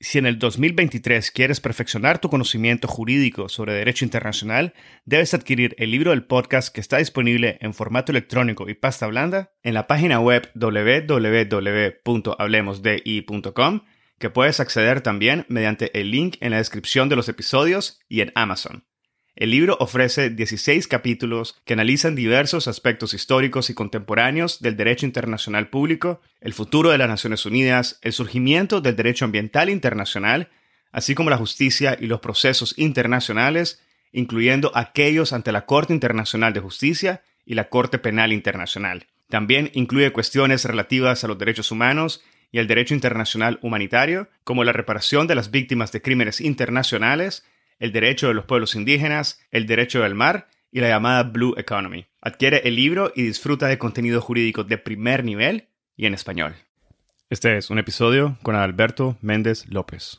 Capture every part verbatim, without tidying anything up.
Si en el dos mil veintitrés quieres perfeccionar tu conocimiento jurídico sobre derecho internacional, debes adquirir el libro del podcast que está disponible en formato electrónico y pasta blanda en la página web doble u doble u doble u punto hablemos de i punto com, que puedes acceder también mediante el link en la descripción de los episodios y en Amazon. El libro ofrece dieciséis capítulos que analizan diversos aspectos históricos y contemporáneos del derecho internacional público, el futuro de las Naciones Unidas, el surgimiento del derecho ambiental internacional, así como la justicia y los procesos internacionales, incluyendo aquellos ante la Corte Internacional de Justicia y la Corte Penal Internacional. También incluye cuestiones relativas a los derechos humanos y el derecho internacional humanitario, como la reparación de las víctimas de crímenes internacionales, el derecho de los pueblos indígenas, el derecho del mar y la llamada Blue Economy. Adquiere el libro y disfruta de contenido jurídico de primer nivel y en español. Este es un episodio con Adalberto Méndez López.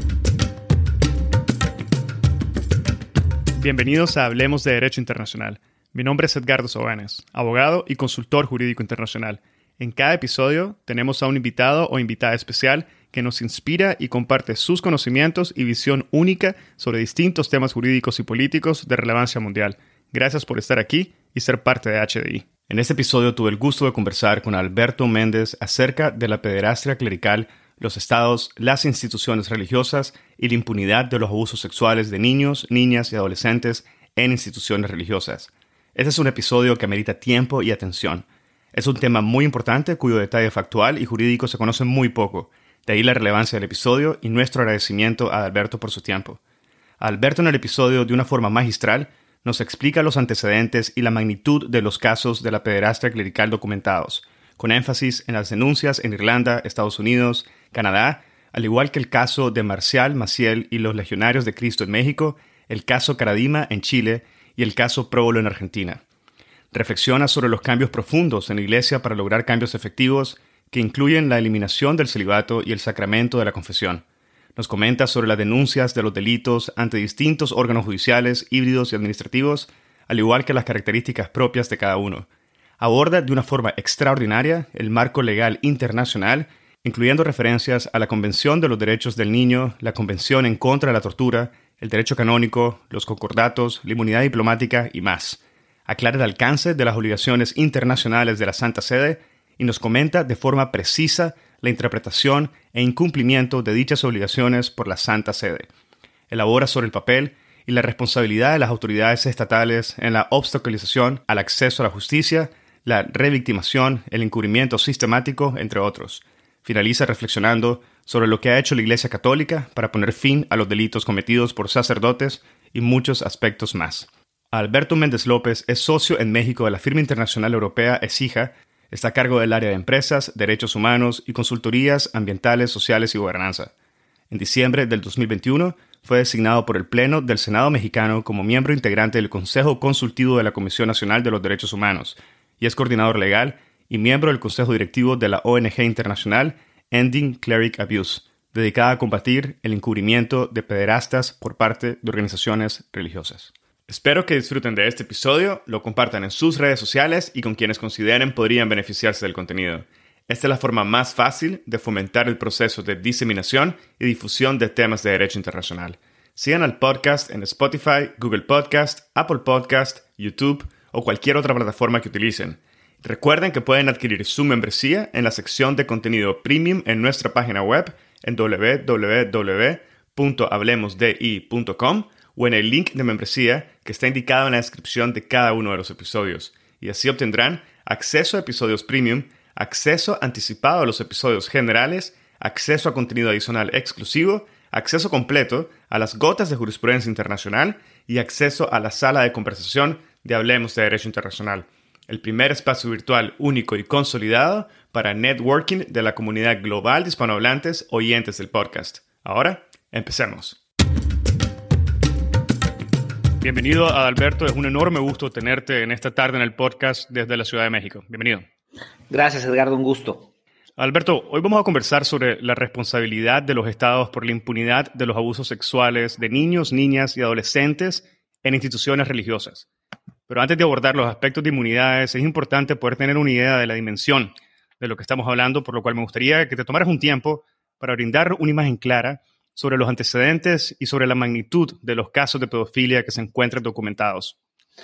Bienvenidos a Hablemos de Derecho Internacional. Mi nombre es Edgardo Sobanes, abogado y consultor jurídico internacional. En cada episodio tenemos a un invitado o invitada especial que nos inspira y comparte sus conocimientos y visión única sobre distintos temas jurídicos y políticos de relevancia mundial. Gracias por estar aquí y ser parte de H D I. En este episodio tuve el gusto de conversar con Adalberto Méndez acerca de la pederastia clerical, los estados, las instituciones religiosas y la impunidad de los abusos sexuales de niños, niñas y adolescentes en instituciones religiosas. Este es un episodio que amerita tiempo y atención. Es un tema muy importante cuyo detalle factual y jurídico se conoce muy poco. De ahí la relevancia del episodio y nuestro agradecimiento a Adalberto por su tiempo. Adalberto en el episodio, de una forma magistral, nos explica los antecedentes y la magnitud de los casos de la pederastia clerical documentados, con énfasis en las denuncias en Irlanda, Estados Unidos, Canadá, al igual que el caso de Marcial Maciel y los Legionarios de Cristo en México, el caso Caradima en Chile y el caso Próbolo en Argentina. Reflexiona sobre los cambios profundos en la Iglesia para lograr cambios efectivos que incluyen la eliminación del celibato y el sacramento de la confesión. Nos comenta sobre las denuncias de los delitos ante distintos órganos judiciales, híbridos y administrativos, al igual que las características propias de cada uno. Aborda de una forma extraordinaria el marco legal internacional, incluyendo referencias a la Convención de los Derechos del Niño, la Convención en contra de la tortura, el derecho canónico, los concordatos, la inmunidad diplomática y más. Aclara el alcance de las obligaciones internacionales de la Santa Sede y nos comenta de forma precisa la interpretación e incumplimiento de dichas obligaciones por la Santa Sede. Elabora sobre el papel y la responsabilidad de las autoridades estatales en la obstaculización al acceso a la justicia, la revictimación, el encubrimiento sistemático, entre otros. Finaliza reflexionando sobre lo que ha hecho la Iglesia Católica para poner fin a los delitos cometidos por sacerdotes y muchos aspectos más. Adalberto Méndez López es socio en México de la firma internacional europea ESIJA. Está a cargo del área de empresas, derechos humanos y consultorías ambientales, sociales y gobernanza. En diciembre del dos mil veintiuno fue designado por el Pleno del Senado mexicano como miembro integrante del Consejo Consultivo de la Comisión Nacional de los Derechos Humanos y es coordinador legal y miembro del Consejo Directivo de la O N G internacional Ending Cleric Abuse, dedicada a combatir el encubrimiento de pederastas por parte de organizaciones religiosas. Espero que disfruten de este episodio, lo compartan en sus redes sociales y con quienes consideren podrían beneficiarse del contenido. Esta es la forma más fácil de fomentar el proceso de diseminación y difusión de temas de derecho internacional. Sigan al podcast en Spotify, Google Podcast, Apple Podcast, YouTube o cualquier otra plataforma que utilicen. Recuerden que pueden adquirir su membresía en la sección de contenido premium en nuestra página web en doble u doble u doble u punto hablemos de i punto com o en el link de membresía que está indicado en la descripción de cada uno de los episodios. Y así obtendrán acceso a episodios premium, acceso anticipado a los episodios generales, acceso a contenido adicional exclusivo, acceso completo a las gotas de jurisprudencia internacional y acceso a la sala de conversación de Hablemos de Derecho Internacional, el primer espacio virtual único y consolidado para networking de la comunidad global de hispanohablantes oyentes del podcast. Ahora, empecemos. Bienvenido, Adalberto. Es un enorme gusto tenerte en esta tarde en el podcast desde la Ciudad de México. Bienvenido. Gracias, Edgardo. Un gusto. Adalberto, hoy vamos a conversar sobre la responsabilidad de los estados por la impunidad de los abusos sexuales de niños, niñas y adolescentes en instituciones religiosas. Pero antes de abordar los aspectos de inmunidades, es importante poder tener una idea de la dimensión de lo que estamos hablando, por lo cual me gustaría que te tomaras un tiempo para brindar una imagen clara sobre los antecedentes y sobre la magnitud de los casos de pedofilia que se encuentran documentados?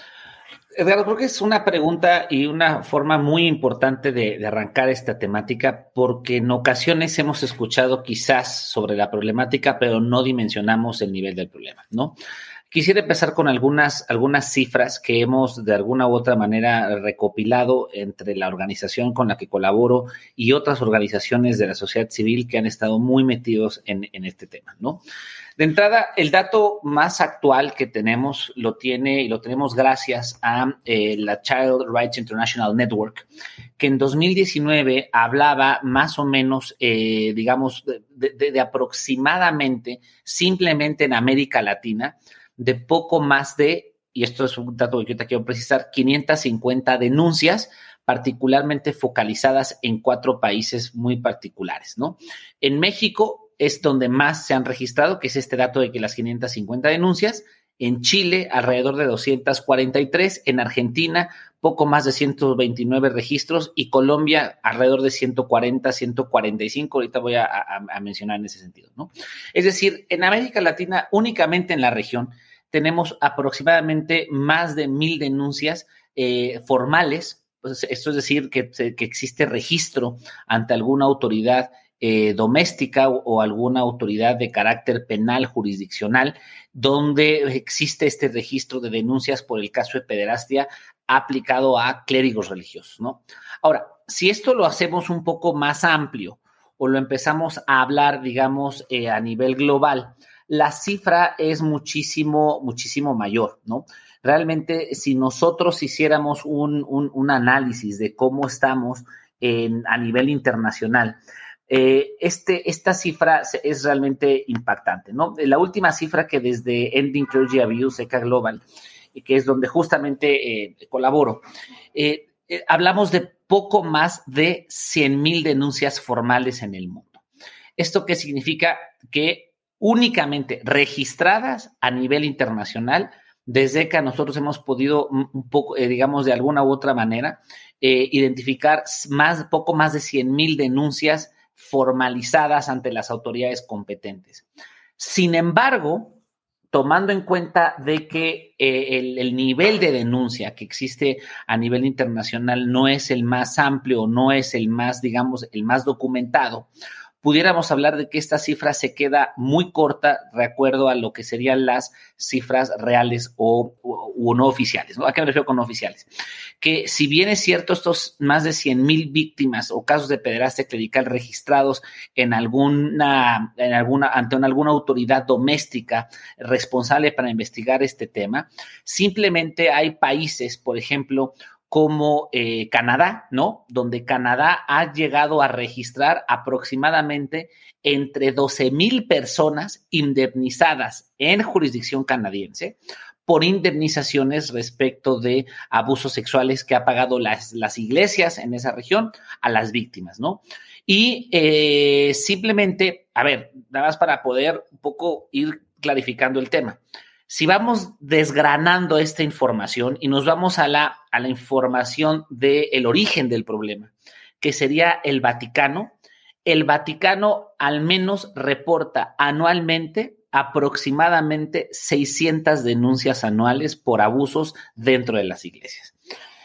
Edgardo, creo que es una pregunta y una forma muy importante de, de arrancar esta temática, porque en ocasiones hemos escuchado quizás sobre la problemática, pero no dimensionamos el nivel del problema, ¿no? Quisiera empezar con algunas, algunas cifras que hemos de alguna u otra manera recopilado entre la organización con la que colaboro y otras organizaciones de la sociedad civil que han estado muy metidos en, en este tema, ¿no? De entrada, el dato más actual que tenemos lo tiene y lo tenemos gracias a eh, la Child Rights International Network, que en dos mil diecinueve hablaba más o menos, eh, digamos, de, de, de aproximadamente, simplemente en América Latina, de poco más de, y esto es un dato que yo te quiero precisar, quinientas cincuenta denuncias, particularmente focalizadas en cuatro países muy particulares, ¿no? En México es donde más se han registrado, que es este dato de que las quinientas cincuenta denuncias. En Chile, alrededor de doscientas cuarenta y tres. En Argentina, poco más de ciento veintinueve registros. Y Colombia, alrededor de ciento cuarenta, ciento cuarenta y cinco. Ahorita voy a, a, a mencionar en ese sentido, ¿no? Es decir, en América Latina, únicamente en la región, tenemos aproximadamente más de mil denuncias eh, formales. Pues esto es decir, que, que existe registro ante alguna autoridad Eh, doméstica o, o alguna autoridad de carácter penal jurisdiccional donde existe este registro de denuncias por el caso de pederastia aplicado a clérigos religiosos, ¿no? Ahora, si esto lo hacemos un poco más amplio o lo empezamos a hablar, digamos, eh, a nivel global, la cifra es muchísimo, muchísimo mayor, ¿no? Realmente, si nosotros hiciéramos un, un, un análisis de cómo estamos en, a nivel internacional, Eh, este, esta cifra es realmente impactante, ¿no? La última cifra que desde Ending Clergy Abuse, ECA Global, que es donde justamente eh, colaboro, eh, eh, hablamos de poco más de cien mil denuncias formales en el mundo. ¿Esto qué significa? Que únicamente registradas a nivel internacional, desde que nosotros hemos podido un poco, eh, digamos, de alguna u otra manera, eh, identificar más, poco más de cien mil denuncias formalizadas ante las autoridades competentes. Sin embargo, tomando en cuenta de que eh, el, el nivel de denuncia que existe a nivel internacional no es el más amplio, no es el más, digamos, el más documentado, pudiéramos hablar de que esta cifra se queda muy corta de acuerdo a lo que serían las cifras reales o, o, o no oficiales, ¿no? ¿A qué me refiero con no oficiales? Que si bien es cierto, estos más de cien mil víctimas o casos de pederastia clerical registrados en alguna, en alguna, ante una, alguna autoridad doméstica responsable para investigar este tema, simplemente hay países, por ejemplo, como eh, Canadá, ¿no? Donde Canadá ha llegado a registrar aproximadamente entre doce mil personas indemnizadas en jurisdicción canadiense por indemnizaciones respecto de abusos sexuales que ha pagado las, las iglesias en esa región a las víctimas, ¿no? Y eh, simplemente, a ver, nada más para poder un poco ir clarificando el tema. Si vamos desgranando esta información y nos vamos a la, a la información del origen del problema, que sería el Vaticano, el Vaticano al menos reporta anualmente aproximadamente seiscientas denuncias anuales por abusos dentro de las iglesias.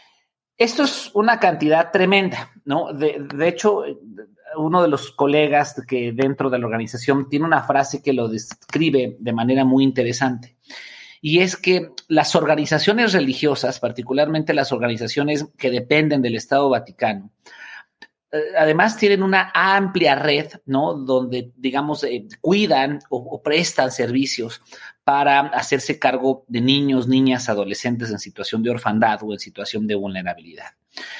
Esto es una cantidad tremenda, ¿no? De, de hecho, uno de los colegas que dentro de la organización tiene una frase que lo describe de manera muy interesante. Y es que las organizaciones religiosas, particularmente las organizaciones que dependen del Estado Vaticano, eh, además tienen una amplia red, ¿no? Donde, digamos, eh, cuidan o, o prestan servicios para hacerse cargo de niños, niñas, adolescentes en situación de orfandad o en situación de vulnerabilidad.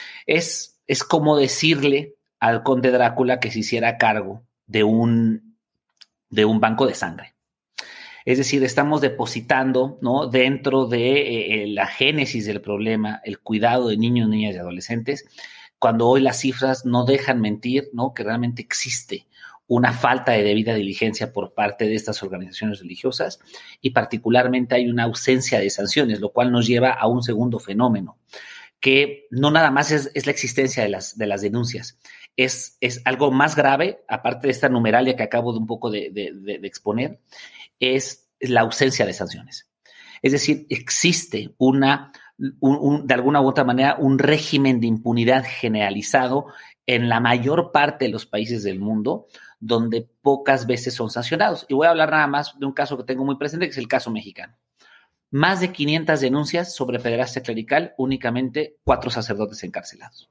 Es, es como decirle al conde Drácula que se hiciera cargo de un, de un banco de sangre. Es decir, estamos depositando, ¿no? Dentro de eh, la génesis del problema, el cuidado de niños, niñas y adolescentes, cuando hoy las cifras no dejan mentir, ¿no? Que realmente existe una falta de debida diligencia por parte de estas organizaciones religiosas y particularmente hay una ausencia de sanciones, lo cual nos lleva a un segundo fenómeno, que no nada más es, es la existencia de las, de las denuncias, es, es algo más grave, aparte de esta numeralia que acabo de un poco de, de, de, de exponer, es la ausencia de sanciones. Es decir, existe una, un, un, de alguna u otra manera, un régimen de impunidad generalizado en la mayor parte de los países del mundo, donde pocas veces son sancionados. Y voy a hablar nada más de un caso que tengo muy presente, que es el caso mexicano. Más de quinientas denuncias sobre pederastia clerical, únicamente cuatro sacerdotes encarcelados.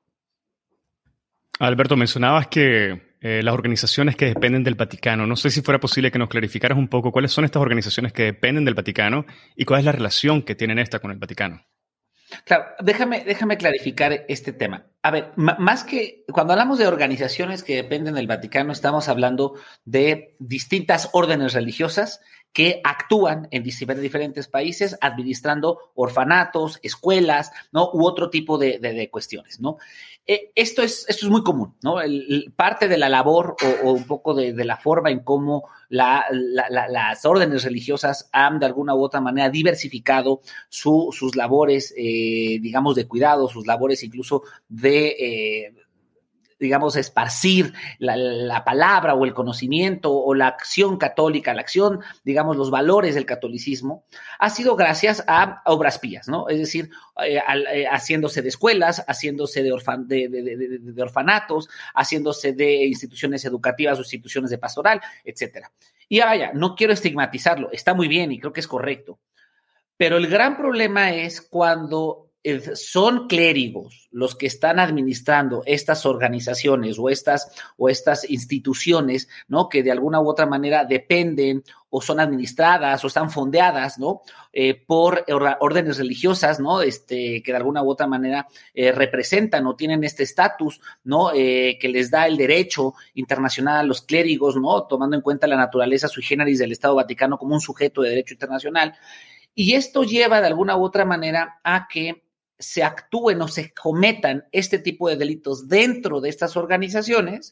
Alberto, mencionabas que eh, las organizaciones que dependen del Vaticano, no sé si fuera posible que nos clarificaras un poco cuáles son estas organizaciones que dependen del Vaticano y cuál es la relación que tienen esta con el Vaticano. Claro, déjame, déjame clarificar este tema. A ver, m- más que cuando hablamos de organizaciones que dependen del Vaticano, estamos hablando de distintas órdenes religiosas que actúan en diferentes países administrando orfanatos, escuelas, ¿no? U otro tipo de, de, de cuestiones, ¿no? Eh, esto, es, esto es muy común, ¿no? El, el, parte de la labor o, o un poco de, de la forma en cómo la, la, la, las órdenes religiosas han de alguna u otra manera diversificado su, sus labores, eh, digamos, de cuidado, sus labores incluso de... Eh, digamos, esparcir la, la palabra o el conocimiento o la acción católica, la acción, digamos, los valores del catolicismo, ha sido gracias a obras pías, ¿no? Es decir, eh, al, eh, haciéndose de escuelas, haciéndose de, orfan, de, de, de, de orfanatos, haciéndose de instituciones educativas o instituciones de pastoral, etcétera. Y vaya, no quiero estigmatizarlo, está muy bien y creo que es correcto, pero el gran problema es cuando son clérigos los que están administrando estas organizaciones o estas, o estas instituciones, ¿no? Que de alguna u otra manera dependen o son administradas o están fondeadas, ¿no? Eh, por órdenes religiosas, ¿no? Este, que de alguna u otra manera eh, representan o tienen este estatus, ¿no? Eh, que les da el derecho internacional a los clérigos, ¿no? Tomando en cuenta la naturaleza sui generis del Estado Vaticano como un sujeto de derecho internacional. Y esto lleva de alguna u otra manera a que se actúen o se cometan este tipo de delitos dentro de estas organizaciones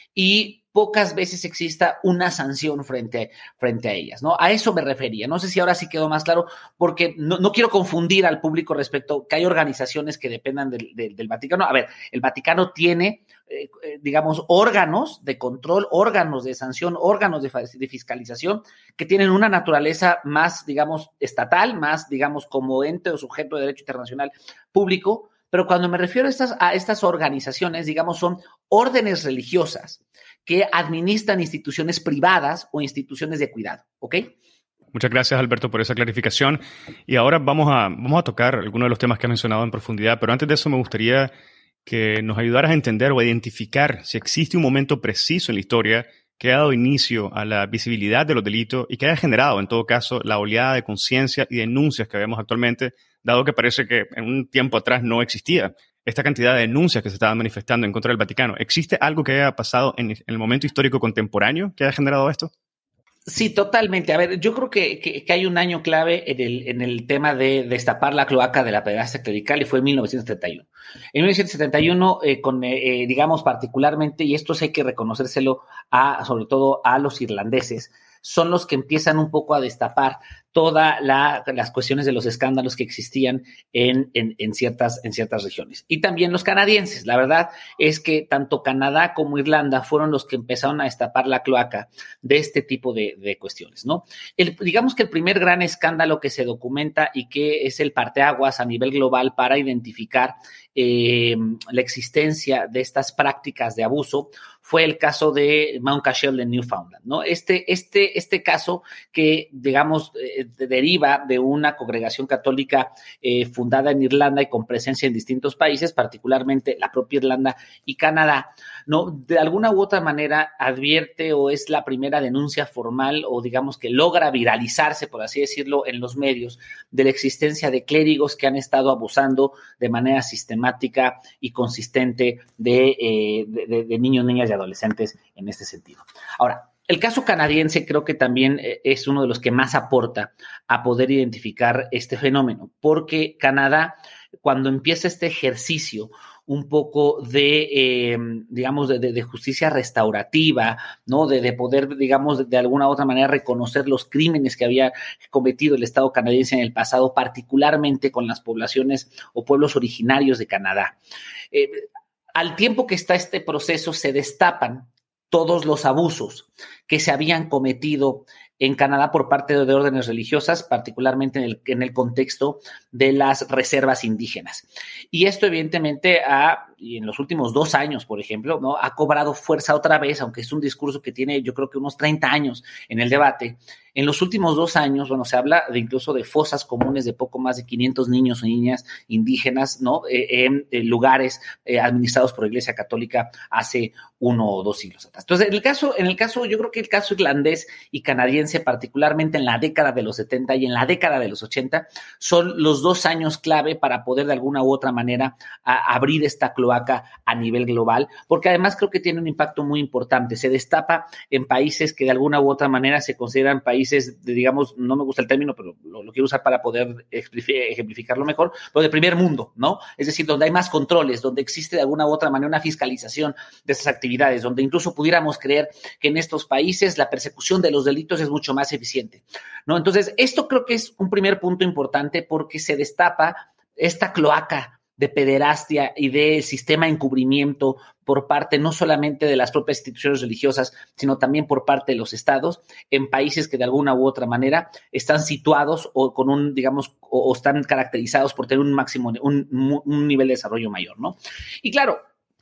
y pocas veces exista una sanción frente, frente a ellas, ¿no? A eso me refería. No sé si ahora sí quedó más claro, porque no, no quiero confundir al público respecto que hay organizaciones que dependan del, del, del Vaticano. A ver, el Vaticano tiene, eh, digamos, órganos de control, órganos de sanción, órganos de, de fiscalización que tienen una naturaleza más, digamos, estatal, más, digamos, como ente o sujeto de derecho internacional público. Pero cuando me refiero a estas, a estas organizaciones, digamos, son órdenes religiosas que administran instituciones privadas o instituciones de cuidado, ¿ok? Muchas gracias, Alberto, por esa clarificación. Y ahora vamos a, vamos a tocar algunos de los temas que has mencionado en profundidad, pero antes de eso me gustaría que nos ayudaras a entender o a identificar si existe un momento preciso en la historia que ha dado inicio a la visibilidad de los delitos y que haya generado, en todo caso, la oleada de conciencia y denuncias que vemos actualmente, dado que parece que en un tiempo atrás no existía esta cantidad de denuncias que se estaban manifestando en contra del Vaticano. ¿Existe algo que haya pasado en el momento histórico contemporáneo que haya generado esto? Sí, totalmente. A ver, yo creo que, que, que hay un año clave en el, en el tema de destapar la cloaca de la pederastia clerical y fue en mil novecientos setenta y uno. En mil novecientos setenta y uno, eh, con, eh, digamos, particularmente, y esto sí hay que reconocérselo a, sobre todo a los irlandeses, son los que empiezan un poco a destapar todas la, las cuestiones de los escándalos que existían en, en, en, ciertas, en ciertas regiones. Y también los canadienses. La verdad es que tanto Canadá como Irlanda fueron los que empezaron a destapar la cloaca de este tipo de, de cuestiones, ¿no? El, digamos que el primer gran escándalo que se documenta y que es el parteaguas a nivel global para identificar eh, la existencia de estas prácticas de abuso fue el caso de Mount Cashel en Newfoundland, ¿no? Este, este, este caso que, digamos, eh, deriva de una congregación católica eh, fundada en Irlanda y con presencia en distintos países, particularmente la propia Irlanda y Canadá, ¿no? De alguna u otra manera advierte o es la primera denuncia formal o digamos que logra viralizarse, por así decirlo, en los medios de la existencia de clérigos que han estado abusando de manera sistemática y consistente de, eh, de, de niños, niñas y adolescentes en este sentido. Ahora, el caso canadiense creo que también es uno de los que más aporta a poder identificar este fenómeno, porque Canadá, cuando empieza este ejercicio un poco de, eh, digamos, de, de, de justicia restaurativa, ¿no? De, de poder, digamos, de, de alguna u otra manera reconocer los crímenes que había cometido el Estado canadiense en el pasado, particularmente con las poblaciones o pueblos originarios de Canadá. Eh, al tiempo que está este proceso, se destapan todos los abusos que se habían cometido en Canadá por parte de órdenes religiosas, particularmente en el, en el contexto de las reservas indígenas. Y esto, evidentemente, ha, y en los últimos dos años, por ejemplo, ¿no?, ha cobrado fuerza otra vez, aunque es un discurso que tiene, yo creo que unos treinta años en el debate. En los últimos dos años, bueno, se habla de incluso de fosas comunes de poco más de quinientos niños o niñas indígenas, ¿no?, eh, en, en lugares eh, administrados por la Iglesia Católica hace uno o dos siglos atrás. Entonces, en el caso, en el caso, yo creo que el caso irlandés y canadiense, particularmente en la década de los setenta y en la década de los ochenta, son los dos años clave para poder de alguna u otra manera a, abrir esta cloaca a nivel global, porque además creo que tiene un impacto muy importante. Se destapa en países que de alguna u otra manera se consideran países, de, digamos, no me gusta el término, pero lo, lo quiero usar para poder ejemplificarlo mejor, pero de primer mundo, ¿no? Es decir, donde hay más controles, donde existe de alguna u otra manera una fiscalización de esas actividades, donde incluso pudiéramos creer que en estos países la persecución de los delitos es mucho más eficiente, ¿no? Entonces, esto creo que es un primer punto importante porque se destapa esta cloaca de pederastia y del sistema de encubrimiento por parte no solamente de las propias instituciones religiosas, sino también por parte de los estados en países que de alguna u otra manera están situados o con un, digamos, o, o están caracterizados por tener un máximo, un, un nivel de desarrollo mayor, ¿no? Y claro,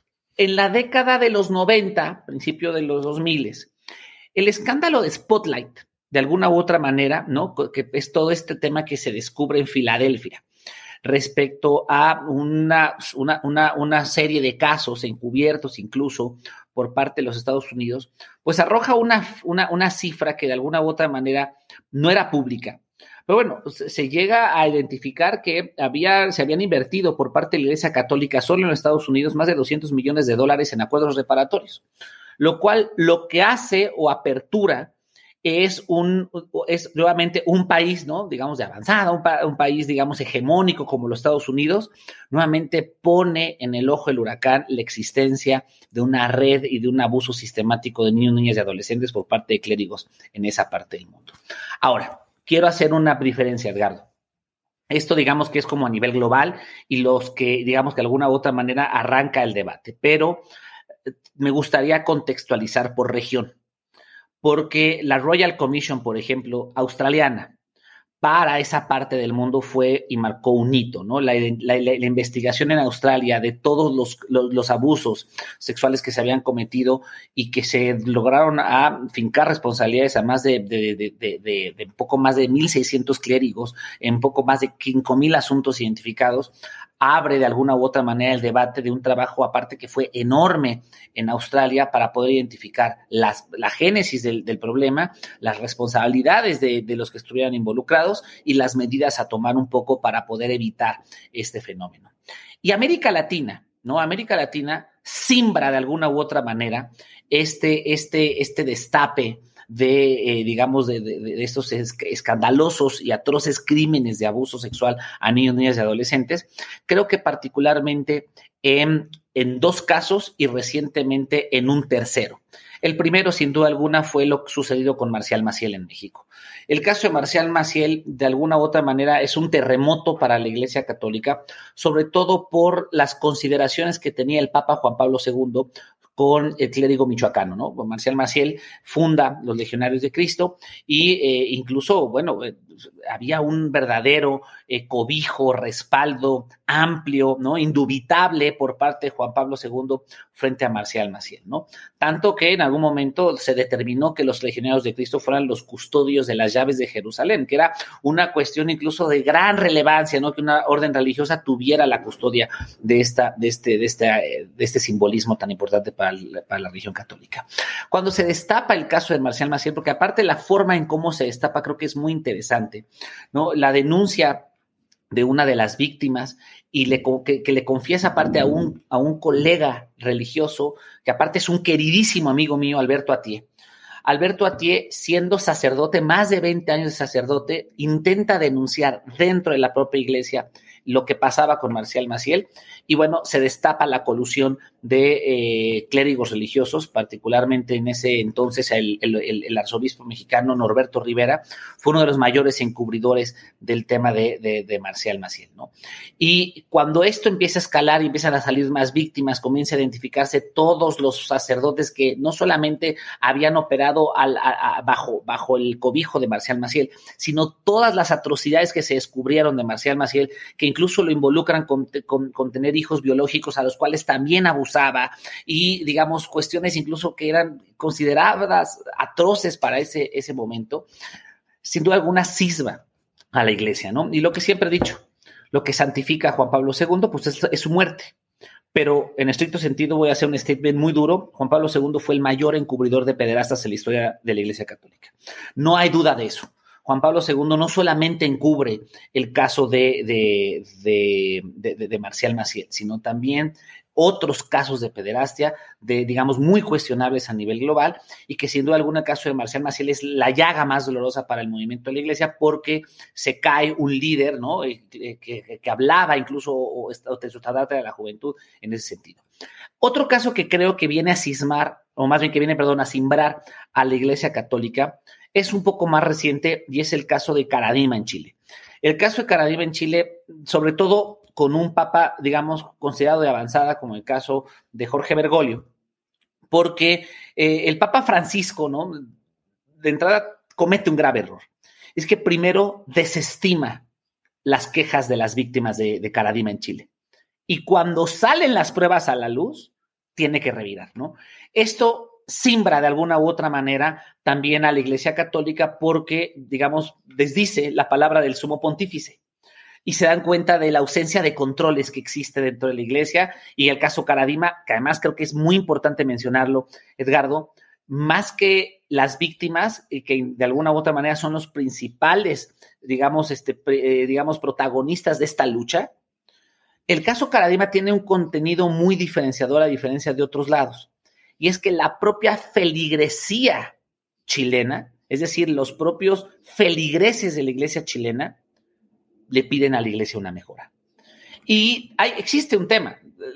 en la década de los noventa, principio de los dos mil, el escándalo de Spotlight, de alguna u otra manera, ¿no?, que es todo este tema que se descubre en Filadelfia respecto a una, una, una, una serie de casos encubiertos incluso por parte de los Estados Unidos, pues arroja una, una, una cifra que de alguna u otra manera no era pública. Pero bueno, se llega a identificar que había, se habían invertido por parte de la Iglesia Católica solo en los Estados Unidos más de doscientos millones de dólares en acuerdos reparatorios, lo cual lo que hace o apertura es un, es nuevamente un país, ¿no?, digamos, de avanzada, un, pa- un país, digamos, hegemónico como los Estados Unidos, nuevamente pone en el ojo del huracán la existencia de una red y de un abuso sistemático de niños, niñas y adolescentes por parte de clérigos en esa parte del mundo. Ahora, quiero hacer una diferencia, Edgardo. Esto, digamos, que es como a nivel global y los que, digamos, que de alguna u otra manera arranca el debate, pero me gustaría contextualizar por región. Porque la Royal Commission, por ejemplo, australiana, para esa parte del mundo fue y marcó un hito, ¿no? La, la, la, la investigación en Australia de todos los, los, los abusos sexuales que se habían cometido y que se lograron a fincar responsabilidades a más de, de, de, de, de, de poco más de mil seiscientos clérigos, en poco más de cinco mil asuntos identificados, abre de alguna u otra manera el debate de un trabajo aparte que fue enorme en Australia para poder identificar las, la génesis del, del problema, las responsabilidades de, de los que estuvieran involucrados y las medidas a tomar un poco para poder evitar este fenómeno. Y América Latina, ¿no? América Latina simbra de alguna u otra manera este, este, este destape de, eh, digamos, de, de, de estos escandalosos y atroces crímenes de abuso sexual a niños, niñas y adolescentes. Creo que particularmente en, en dos casos y recientemente en un tercero. El primero, sin duda alguna, fue lo sucedido con Marcial Maciel en México. El caso de Marcial Maciel, de alguna u otra manera, es un terremoto para la Iglesia Católica, sobre todo por las consideraciones que tenía el Papa Juan Pablo segundo con el clérigo michoacano, ¿no? Marcial Maciel funda los Legionarios de Cristo y eh, incluso, bueno, eh, había un verdadero eh, cobijo, respaldo amplio, ¿no?, indubitable por parte de Juan Pablo segundo frente a Marcial Maciel, ¿no? Tanto que en algún momento se determinó que los Legionarios de Cristo fueran los custodios de las llaves de Jerusalén, que era una cuestión incluso de gran relevancia, ¿no?, que una orden religiosa tuviera la custodia de esta, de este, de este, de este simbolismo tan importante para, el, para la religión católica. Cuando se destapa el caso de Marcial Maciel, porque aparte la forma en cómo se destapa creo que es muy interesante, ¿no? La denuncia de una de las víctimas y le, que, que le confiesa aparte a un, a un colega religioso, que aparte es un queridísimo amigo mío, Alberto Atié. Alberto Atié, siendo sacerdote, más de veinte años de sacerdote, intenta denunciar dentro de la propia iglesia lo que pasaba con Marcial Maciel y bueno, se destapa la colusión de eh, clérigos religiosos, particularmente en ese entonces el, el, el, el arzobispo mexicano Norberto Rivera fue uno de los mayores encubridores del tema de, de, de Marcial Maciel, ¿no? Y cuando esto empieza a escalar y empiezan a salir más víctimas, comienza a identificarse todos los sacerdotes que no solamente habían operado al, a, a, bajo, bajo el cobijo de Marcial Maciel, sino todas las atrocidades que se descubrieron de Marcial Maciel, que incluso lo involucran con, con, con tener hijos biológicos a los cuales también abusaba y, digamos, cuestiones incluso que eran consideradas atroces para ese, ese momento, sin duda alguna cisma a la iglesia, ¿no? Y lo que siempre he dicho, lo que santifica a Juan Pablo segundo, pues es, es su muerte. Pero en estricto sentido voy a hacer un statement muy duro. Juan Pablo segundo fue el mayor encubridor de pederastas en la historia de la Iglesia Católica. No hay duda de eso. Juan Pablo segundo no solamente encubre el caso de, de, de, de, de Marcial Maciel, sino también otros casos de pederastia, de, digamos, muy cuestionables a nivel global, y que sin duda alguna el caso de Marcial Maciel es la llaga más dolorosa para el movimiento de la Iglesia, porque se cae un líder, ¿no? que, que, que hablaba incluso o, o de su estandarte de la juventud en ese sentido. Otro caso que creo que viene a cismar, o más bien que viene, perdón, a simbrar a la Iglesia Católica, es un poco más reciente, y es el caso de Caradima en Chile. El caso de Caradima en Chile, sobre todo con un papa, digamos, considerado de avanzada, como el caso de Jorge Bergoglio, porque eh, el Papa Francisco, ¿no?, de entrada comete un grave error. Es que primero desestima las quejas de las víctimas de, de Caradima en Chile. Y cuando salen las pruebas a la luz, tiene que revirar, ¿no? Esto simbra de alguna u otra manera también a la Iglesia Católica porque, digamos, desdice la palabra del sumo pontífice y se dan cuenta de la ausencia de controles que existe dentro de la Iglesia. Y el caso Caradima, que además creo que es muy importante mencionarlo, Edgardo, más que las víctimas, y que de alguna u otra manera son los principales, digamos, este, eh, digamos, protagonistas de esta lucha, el caso Caradima tiene un contenido muy diferenciador a diferencia de otros lados. Y es que la propia feligresía chilena, es decir, los propios feligreses de la Iglesia chilena, le piden a la Iglesia una mejora. Y hay, existe un tema.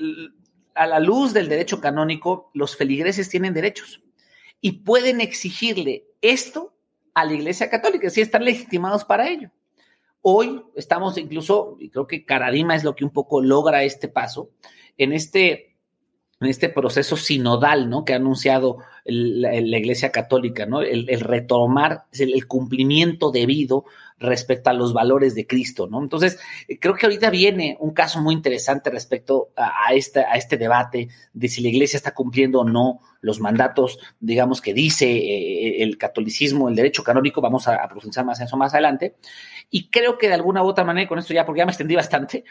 A la luz del derecho canónico, los feligreses tienen derechos y pueden exigirle esto a la Iglesia Católica, si están legitimados para ello. Hoy estamos incluso, y creo que Caradima es lo que un poco logra este paso, en este, en este proceso sinodal, ¿no?, que ha anunciado el, la, la Iglesia Católica, ¿no?, el, el retomar el, el cumplimiento debido respecto a los valores de Cristo, ¿no? Entonces, creo que ahorita viene un caso muy interesante respecto a, a, este, a este debate de si la Iglesia está cumpliendo o no los mandatos, digamos, que dice eh, el catolicismo, el derecho canónico. Vamos a, a profundizar más en eso más adelante. Y creo que de alguna u otra manera, con esto ya, porque ya me extendí bastante,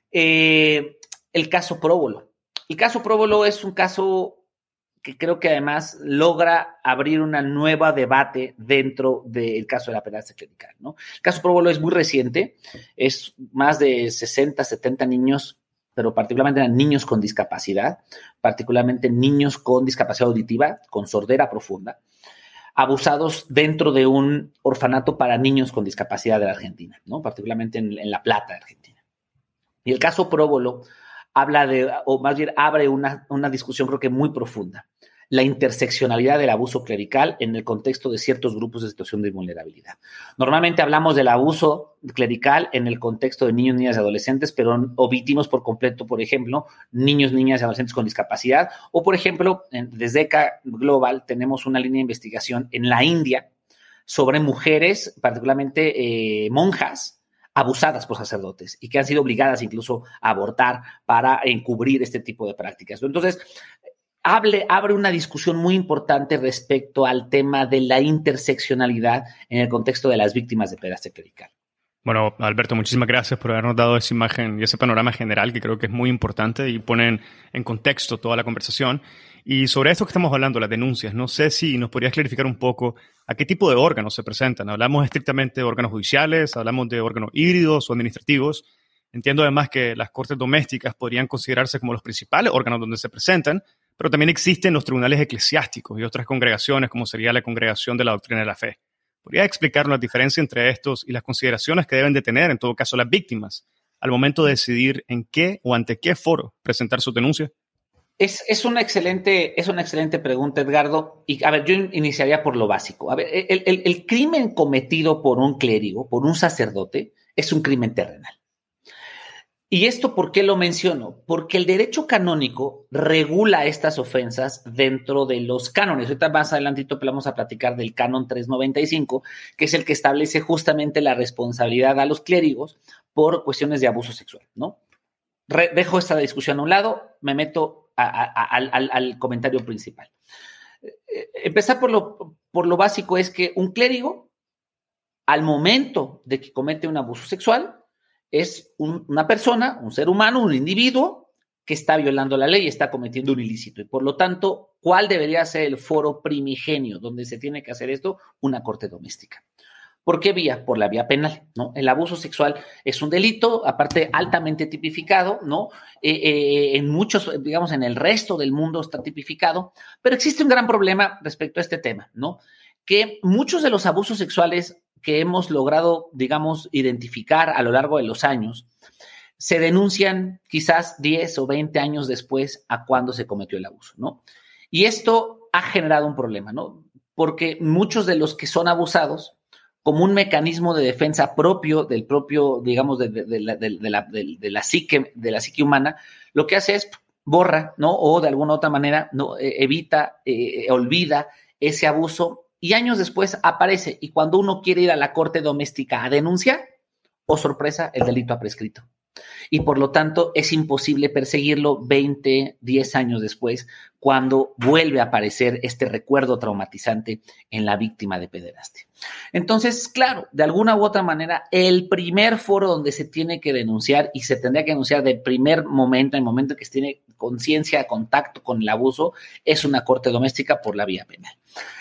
eh, el caso Próbolo. El caso Próbolo es un caso que creo que además logra abrir una nueva debate dentro del caso de la pederastia clerical, ¿no? El caso Próbolo es muy reciente, es más de sesenta, setenta niños, pero particularmente eran niños con discapacidad, particularmente niños con discapacidad auditiva, con sordera profunda, abusados dentro de un orfanato para niños con discapacidad de la Argentina, ¿no?, particularmente en, en La Plata, Argentina. Y el caso Próbolo habla de, o más bien abre una, una discusión creo que muy profunda, la interseccionalidad del abuso clerical en el contexto de ciertos grupos de situación de vulnerabilidad. Normalmente hablamos del abuso clerical en el contexto de niños, niñas y adolescentes, pero omitimos por completo, por ejemplo, niños, niñas y adolescentes con discapacidad, o por ejemplo, desde E C A Global tenemos una línea de investigación en la India sobre mujeres, particularmente eh, monjas, abusadas por sacerdotes y que han sido obligadas incluso a abortar para encubrir este tipo de prácticas. Entonces, hable, abre una discusión muy importante respecto al tema de la interseccionalidad en el contexto de las víctimas de pederastia clerical. Bueno, Alberto, muchísimas gracias por habernos dado esa imagen y ese panorama general que creo que es muy importante y pone en contexto toda la conversación. Y sobre esto que estamos hablando, las denuncias, no sé si nos podrías clarificar un poco a qué tipo de órganos se presentan. ¿Hablamos estrictamente de órganos judiciales? ¿Hablamos de órganos híbridos o administrativos? Entiendo además que las cortes domésticas podrían considerarse como los principales órganos donde se presentan, pero también existen los tribunales eclesiásticos y otras congregaciones, como sería la Congregación de la Doctrina de la Fe. ¿Podrías explicarnos la diferencia entre estos y las consideraciones que deben de tener, en todo caso, las víctimas al momento de decidir en qué o ante qué foro presentar su denuncia? Es, es, una excelente, es una excelente pregunta, Edgardo. Y a ver, yo iniciaría por lo básico. A ver, el, el, el crimen cometido por un clérigo, por un sacerdote, es un crimen terrenal. ¿Y esto por qué lo menciono? Porque el derecho canónico regula estas ofensas dentro de los cánones. Ahorita más adelantito vamos a platicar del canon trescientos noventa y cinco, que es el que establece justamente la responsabilidad a los clérigos por cuestiones de abuso sexual, ¿no? Re- dejo esta discusión a un lado, me meto a, a, a, al, al comentario principal. Eh, empezar por lo, por lo básico es que un clérigo, al momento de que comete un abuso sexual, es un, una persona, un ser humano, un individuo que está violando la ley y está cometiendo un ilícito. Y por lo tanto, ¿cuál debería ser el foro primigenio donde se tiene que hacer esto? Una corte doméstica. ¿Por qué vía? Por la vía penal, ¿no? El abuso sexual es un delito, aparte altamente tipificado, ¿no? Eh, eh, en muchos, digamos, en el resto del mundo está tipificado, pero existe un gran problema respecto a este tema, ¿no? Que muchos de los abusos sexuales que hemos logrado, digamos, identificar a lo largo de los años, se denuncian quizás diez o veinte años después a cuando se cometió el abuso, ¿no? Y esto ha generado un problema, ¿no? Porque muchos de los que son abusados, como un mecanismo de defensa propio del propio, digamos, de, de, de, la, de, de, la, de, de la psique, de la psique humana, lo que hace es borra, ¿no? O de alguna otra manera, ¿no? Eh, evita, eh, olvida ese abuso. Y años después aparece, y cuando uno quiere ir a la corte doméstica a denunciar, oh sorpresa, el delito ha prescrito. Y por lo tanto es imposible perseguirlo veinte, diez años después, cuando vuelve a aparecer este recuerdo traumatizante en la víctima de pederastia. Entonces, claro, de alguna u otra manera, el primer foro donde se tiene que denunciar, y se tendría que denunciar de primer momento, en el momento que se tiene conciencia, contacto con el abuso, es una corte doméstica por la vía penal.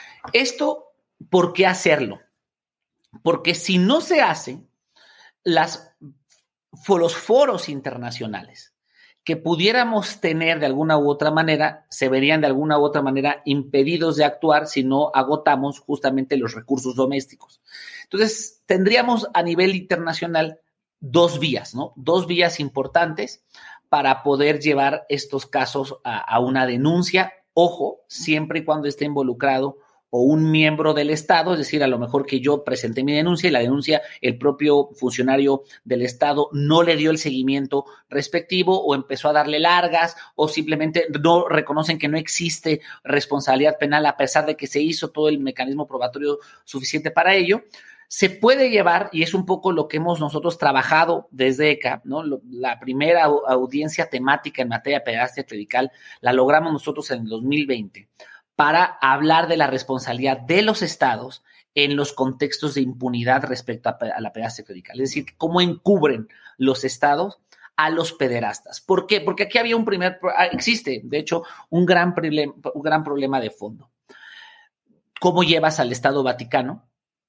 Esto, ¿por qué hacerlo? Porque si no se hace, las, los foros internacionales que pudiéramos tener de alguna u otra manera, se verían de alguna u otra manera impedidos de actuar si no agotamos justamente los recursos domésticos. Entonces, tendríamos a nivel internacional dos vías, ¿no? Dos vías importantes para poder llevar estos casos a, a una denuncia, ojo, siempre y cuando esté involucrado o un miembro del Estado, es decir, a lo mejor que yo presenté mi denuncia y la denuncia, el propio funcionario del Estado no le dio el seguimiento respectivo o empezó a darle largas o simplemente no reconocen que no existe responsabilidad penal a pesar de que se hizo todo el mecanismo probatorio suficiente para ello. Se puede llevar, y es un poco lo que hemos nosotros trabajado desde E C A, ¿no? La primera audiencia temática en materia de pederastia clerical la logramos nosotros en el dos mil veinte. Para hablar de la responsabilidad de los estados en los contextos de impunidad respecto a, a la pederastia clerical. Es decir, cómo encubren los estados a los pederastas. ¿Por qué? Porque aquí había un primer, existe, de hecho, un gran, un gran problema de fondo. ¿Cómo llevas al Estado Vaticano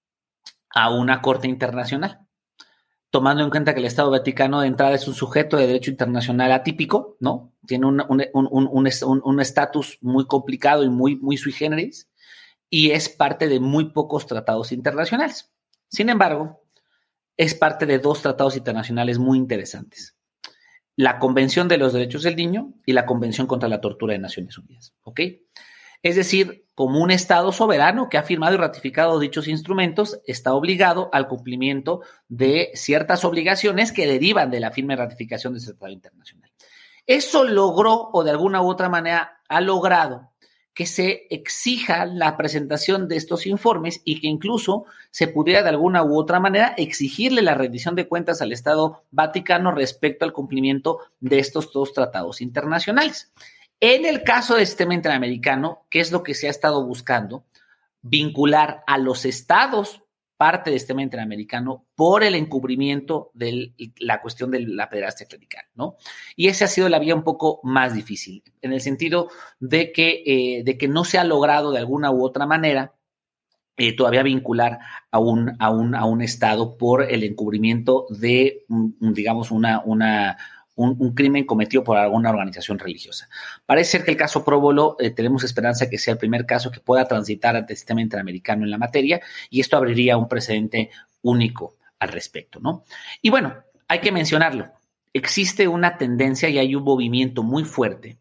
a una corte internacional? Tomando en cuenta que el Estado Vaticano de entrada es un sujeto de derecho internacional atípico, ¿no? Tiene un un, un, un, un, un estatus muy complicado y muy, muy sui generis, y es parte de muy pocos tratados internacionales. Sin embargo, es parte de dos tratados internacionales muy interesantes. La Convención de los Derechos del Niño y la Convención contra la Tortura de Naciones Unidas, ¿ok? Es decir, como un Estado soberano que ha firmado y ratificado dichos instrumentos, está obligado al cumplimiento de ciertas obligaciones que derivan de la firma y ratificación de ese tratado internacional. Eso logró, o de alguna u otra manera ha logrado, que se exija la presentación de estos informes y que incluso se pudiera de alguna u otra manera exigirle la rendición de cuentas al Estado Vaticano respecto al cumplimiento de estos dos tratados internacionales. En el caso del sistema interamericano, ¿qué es lo que se ha estado buscando? Vincular a los estados, parte del sistema interamericano, por el encubrimiento de la cuestión de la pederastia clerical, ¿no? Y esa ha sido la vía un poco más difícil, en el sentido de que, eh, de que no se ha logrado de alguna u otra manera eh, todavía vincular a un, a, un, a un estado por el encubrimiento de, un, digamos, una... una Un, un crimen cometido por alguna organización religiosa. Parece ser que el caso Próbolo, eh, tenemos esperanza que sea el primer caso que pueda transitar ante el sistema interamericano en la materia, y esto abriría un precedente único al respecto, ¿no? Y bueno, hay que mencionarlo. Existe una tendencia y hay un movimiento muy fuerte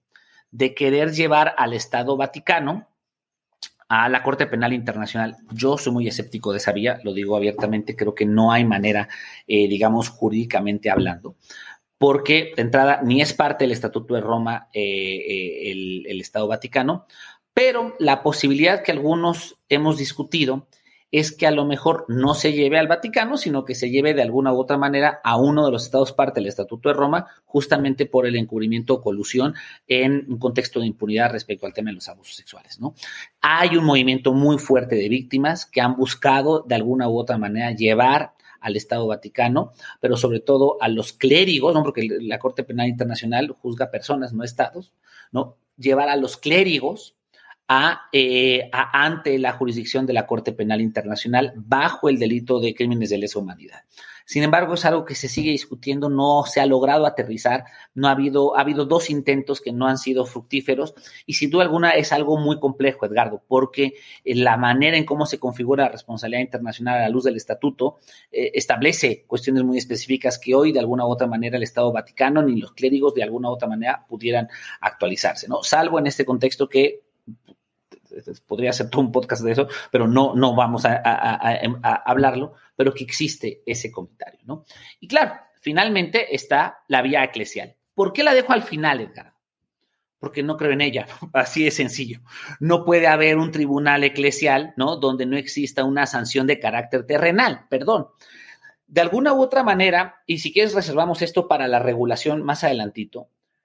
de querer llevar al Estado Vaticano a la Corte Penal Internacional. Yo soy muy escéptico de esa vía, lo digo abiertamente, creo que no hay manera, eh, digamos, jurídicamente hablando, porque de entrada ni es parte del Estatuto de Roma eh, eh, el, el Estado Vaticano, pero la posibilidad que algunos hemos discutido es que a lo mejor no se lleve al Vaticano, sino que se lleve de alguna u otra manera a uno de los estados parte del Estatuto de Roma, justamente por el encubrimiento o colusión en un contexto de impunidad respecto al tema de los abusos sexuales, ¿no? Hay un movimiento muy fuerte de víctimas que han buscado de alguna u otra manera llevar al Estado Vaticano, pero sobre todo a los clérigos, ¿no? Porque la Corte Penal Internacional juzga personas, no estados, ¿no? Llevar a los clérigos A, eh, a, ante la jurisdicción de la Corte Penal Internacional bajo el delito de crímenes de lesa humanidad. Sin embargo, es algo que se sigue discutiendo, no se ha logrado aterrizar, no ha habido, ha habido dos intentos que no han sido fructíferos y sin duda alguna es algo muy complejo, Edgardo, porque la manera en cómo se configura la responsabilidad internacional a la luz del estatuto eh, establece cuestiones muy específicas que hoy de alguna u otra manera el Estado Vaticano ni los clérigos de alguna u otra manera pudieran actualizarse, ¿no? Salvo en este contexto que podría ser todo un podcast de eso, pero no, no vamos a, a, a, a hablarlo, pero que existe ese comentario, ¿no? Y claro, finalmente está la vía eclesial. ¿Por qué la dejo al final, Edgar? Porque no creo en ella, ¿no? Así de sencillo. No puede haber un tribunal eclesial, ¿no? Donde no exista una sanción de carácter terrenal, perdón. De alguna u otra manera, y si quieres reservamos esto para la regulación más adelantito,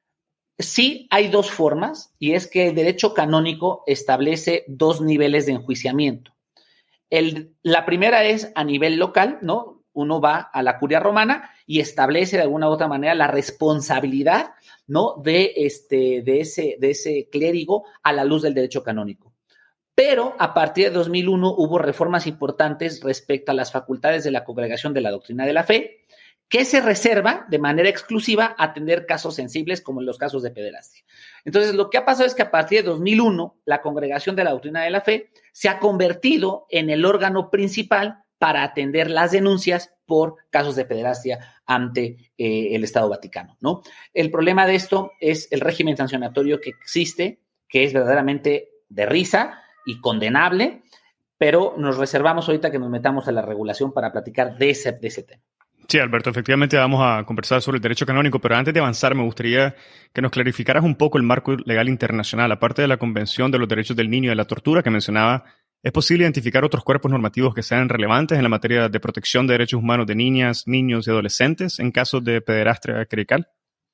sí hay dos formas, y es que el derecho canónico establece dos niveles de enjuiciamiento. El, la primera es a nivel local, ¿no? Uno va a la curia romana y establece de alguna u otra manera la responsabilidad, ¿no? De, este, de, ese, de ese clérigo a la luz del derecho canónico. Pero a partir de dos mil uno hubo reformas importantes respecto a las facultades de la Congregación de la Doctrina de la Fe, que se reserva de manera exclusiva a atender casos sensibles como en los casos de pederastia. Entonces, lo que ha pasado es que a partir de dos mil uno, la Congregación de la Doctrina de la Fe se ha convertido en el órgano principal para atender las denuncias por casos de pederastia ante eh, el Estado Vaticano, ¿no? El problema de esto es el régimen sancionatorio que existe, que es verdaderamente de risa y condenable, pero nos reservamos ahorita que nos metamos a la regulación para platicar de ese, de ese tema. Sí, Alberto, efectivamente vamos a conversar sobre el derecho canónico, pero antes de avanzar me gustaría que nos clarificaras un poco el marco legal internacional. Aparte de la Convención de los Derechos del Niño y de la Tortura que mencionaba, ¿es posible identificar otros cuerpos normativos que sean relevantes en la materia de protección de derechos humanos de niñas, niños y adolescentes en casos de pederastia clerical?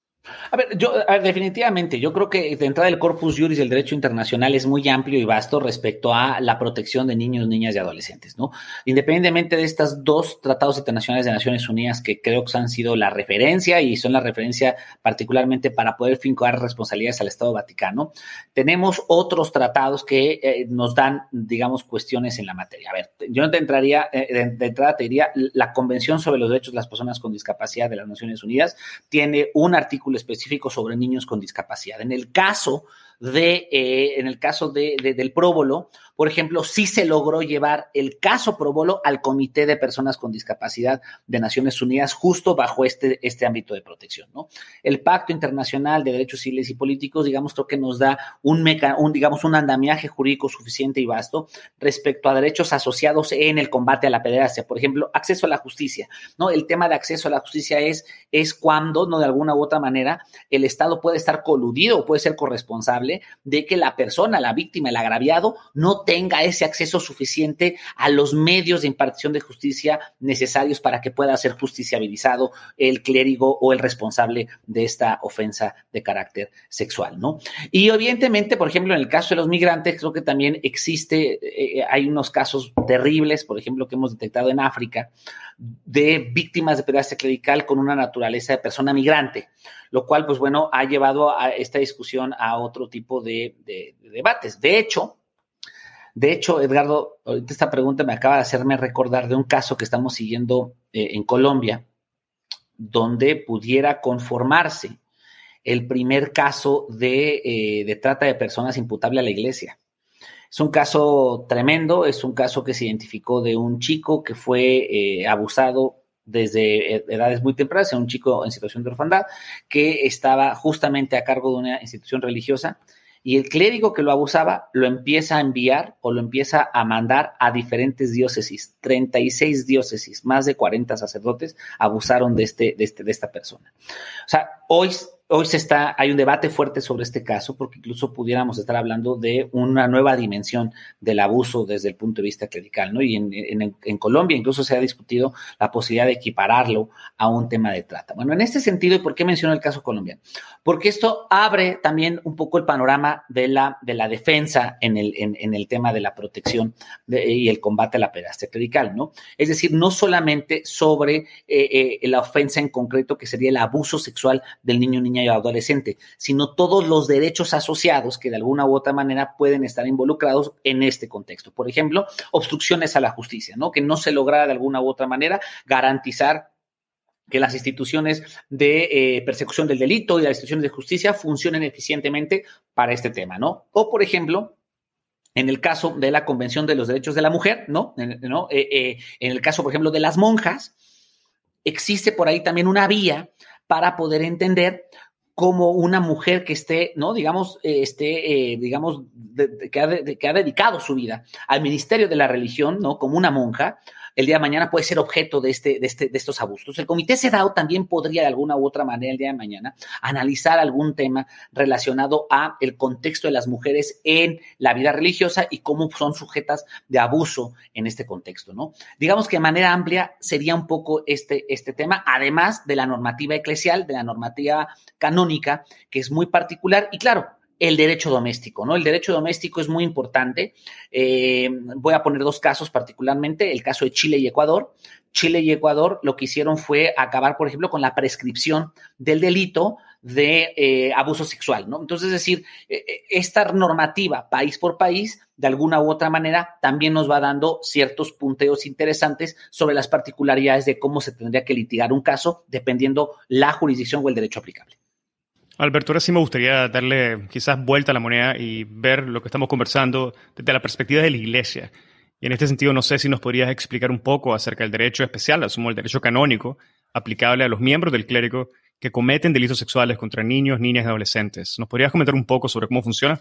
A ver, yo, a ver, definitivamente, yo creo que de entrada el corpus juris del derecho internacional es muy amplio y vasto respecto a la protección de niños, niñas y adolescentes, ¿no? Independientemente de estos dos tratados internacionales de Naciones Unidas que creo que han sido la referencia y son la referencia particularmente para poder fincar responsabilidades al Estado Vaticano, tenemos otros tratados que eh, nos dan, digamos, cuestiones en la materia. A ver, yo no te entraría, eh, de, de entrada te diría, la Convención sobre los Derechos de las Personas con Discapacidad de las Naciones Unidas tiene un artículo específico sobre niños con discapacidad. En el caso de, eh, en el caso de, de, del próbolo, por ejemplo, sí se logró llevar el caso próbolo al Comité de Personas con Discapacidad de Naciones Unidas justo bajo este, este ámbito de protección, ¿no? El Pacto Internacional de Derechos Civiles y Políticos, digamos, creo que nos da un, meca, un, digamos, un andamiaje jurídico suficiente y vasto respecto a derechos asociados en el combate a la pederastia. Por ejemplo, acceso a la justicia, ¿no? El tema de acceso a la justicia es, es cuando, ¿no? De alguna u otra manera, el Estado puede estar coludido o puede ser corresponsable de que la persona, la víctima, el agraviado, no tenga ese acceso suficiente a los medios de impartición de justicia necesarios para que pueda ser justiciabilizado el clérigo o el responsable de esta ofensa de carácter sexual, ¿no? Y evidentemente, por ejemplo, en el caso de los migrantes, creo que también existe, eh, hay unos casos terribles, por ejemplo, que hemos detectado en África, de víctimas de pederastia clerical con una naturaleza de persona migrante, lo cual, pues bueno, ha llevado a esta discusión a otro tipo de, de, de debates. De hecho, de hecho, Edgardo, ahorita esta pregunta me acaba de hacerme recordar de un caso que estamos siguiendo eh, en Colombia, donde pudiera conformarse el primer caso de, eh, de trata de personas imputable a la iglesia. Es un caso tremendo, es un caso que se identificó de un chico que fue eh, abusado desde edades muy tempranas, un chico en situación de orfandad que estaba justamente a cargo de una institución religiosa, y el clérigo que lo abusaba lo empieza a enviar o lo empieza a mandar a diferentes diócesis. treinta y seis diócesis, más de cuarenta sacerdotes abusaron de, este, de, este, de esta persona. O sea, hoy... Hoy se está, hay un debate fuerte sobre este caso, porque incluso pudiéramos estar hablando de una nueva dimensión del abuso desde el punto de vista clerical, ¿no? Y en, en, en Colombia incluso se ha discutido la posibilidad de equipararlo a un tema de trata. Bueno, en este sentido, ¿y por qué menciono el caso colombiano? Porque esto abre también un poco el panorama de la, de la defensa en el, en, en el tema de la protección de, y el combate a la pederastia clerical, ¿no? Es decir, no solamente sobre eh, eh, la ofensa en concreto, que sería el abuso sexual del niño o niña y adolescente, sino todos los derechos asociados que de alguna u otra manera pueden estar involucrados en este contexto. Por ejemplo, obstrucciones a la justicia, ¿no? Que no se lograra de alguna u otra manera garantizar que las instituciones de eh, persecución del delito y las instituciones de justicia funcionen eficientemente para este tema, ¿no? O, por ejemplo, en el caso de la Convención de los Derechos de la Mujer, ¿no? ¿No? Eh, eh, en el caso, por ejemplo, de las monjas, existe por ahí también una vía para poder entender como una mujer que esté, ¿no? Digamos, eh, esté, eh, digamos, de, de, que, ha de, que ha dedicado su vida al ministerio de la religión, ¿no? Como una monja, el día de mañana puede ser objeto de, este, de, este, de estos abusos. El Comité CEDAW también podría de alguna u otra manera el día de mañana analizar algún tema relacionado a el contexto de las mujeres en la vida religiosa y cómo son sujetas de abuso en este contexto, ¿no? Digamos que de manera amplia sería un poco este, este tema, además de la normativa eclesial, de la normativa canónica, que es muy particular y claro, el derecho doméstico, ¿no? El derecho doméstico es muy importante. Eh, voy a poner dos casos particularmente, el caso de Chile y Ecuador. Chile y Ecuador lo que hicieron fue acabar, por ejemplo, con la prescripción del delito de eh, abuso sexual, ¿no? Entonces, es decir, eh, esta normativa país por país, de alguna u otra manera, también nos va dando ciertos punteos interesantes sobre las particularidades de cómo se tendría que litigar un caso, dependiendo la jurisdicción o el derecho aplicable. Alberto, ahora sí me gustaría darle quizás vuelta a la moneda y ver lo que estamos conversando desde la perspectiva de la Iglesia. Y en este sentido, no sé si nos podrías explicar un poco acerca del derecho especial, asumo el derecho canónico, aplicable a los miembros del clérigo que cometen delitos sexuales contra niños, niñas y adolescentes. ¿Nos podrías comentar un poco sobre cómo funciona?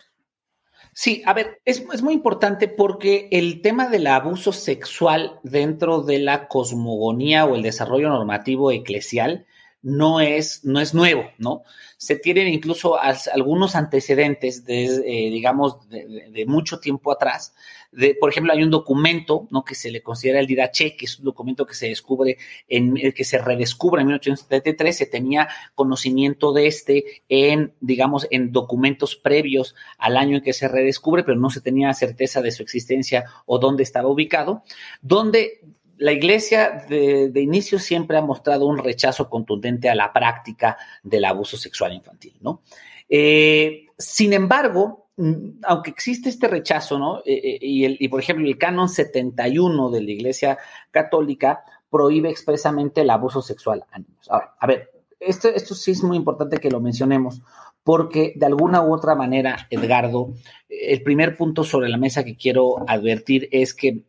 Sí, a ver, es, es muy importante porque el tema del abuso sexual dentro de la cosmogonía o el desarrollo normativo eclesial no es, no es nuevo, ¿no? Se tienen incluso algunos antecedentes, de, eh, digamos, de, de, de mucho tiempo atrás. De, por ejemplo, hay un documento, ¿no? Que se le considera el Didache, que es un documento que se descubre, en, que se redescubre en mil ochocientos setenta y tres. Se tenía conocimiento de este en, digamos, en documentos previos al año en que se redescubre, pero no se tenía certeza de su existencia o dónde estaba ubicado, donde la Iglesia de, de inicio siempre ha mostrado un rechazo contundente a la práctica del abuso sexual infantil, ¿no? Eh, sin embargo, aunque existe este rechazo, ¿no? Eh, y, el, y, por ejemplo, el canon setenta y uno de la Iglesia Católica prohíbe expresamente el abuso sexual a niños. Ahora, a ver, esto, esto sí es muy importante que lo mencionemos, porque de alguna u otra manera, Edgardo, el primer punto sobre la mesa que quiero advertir es que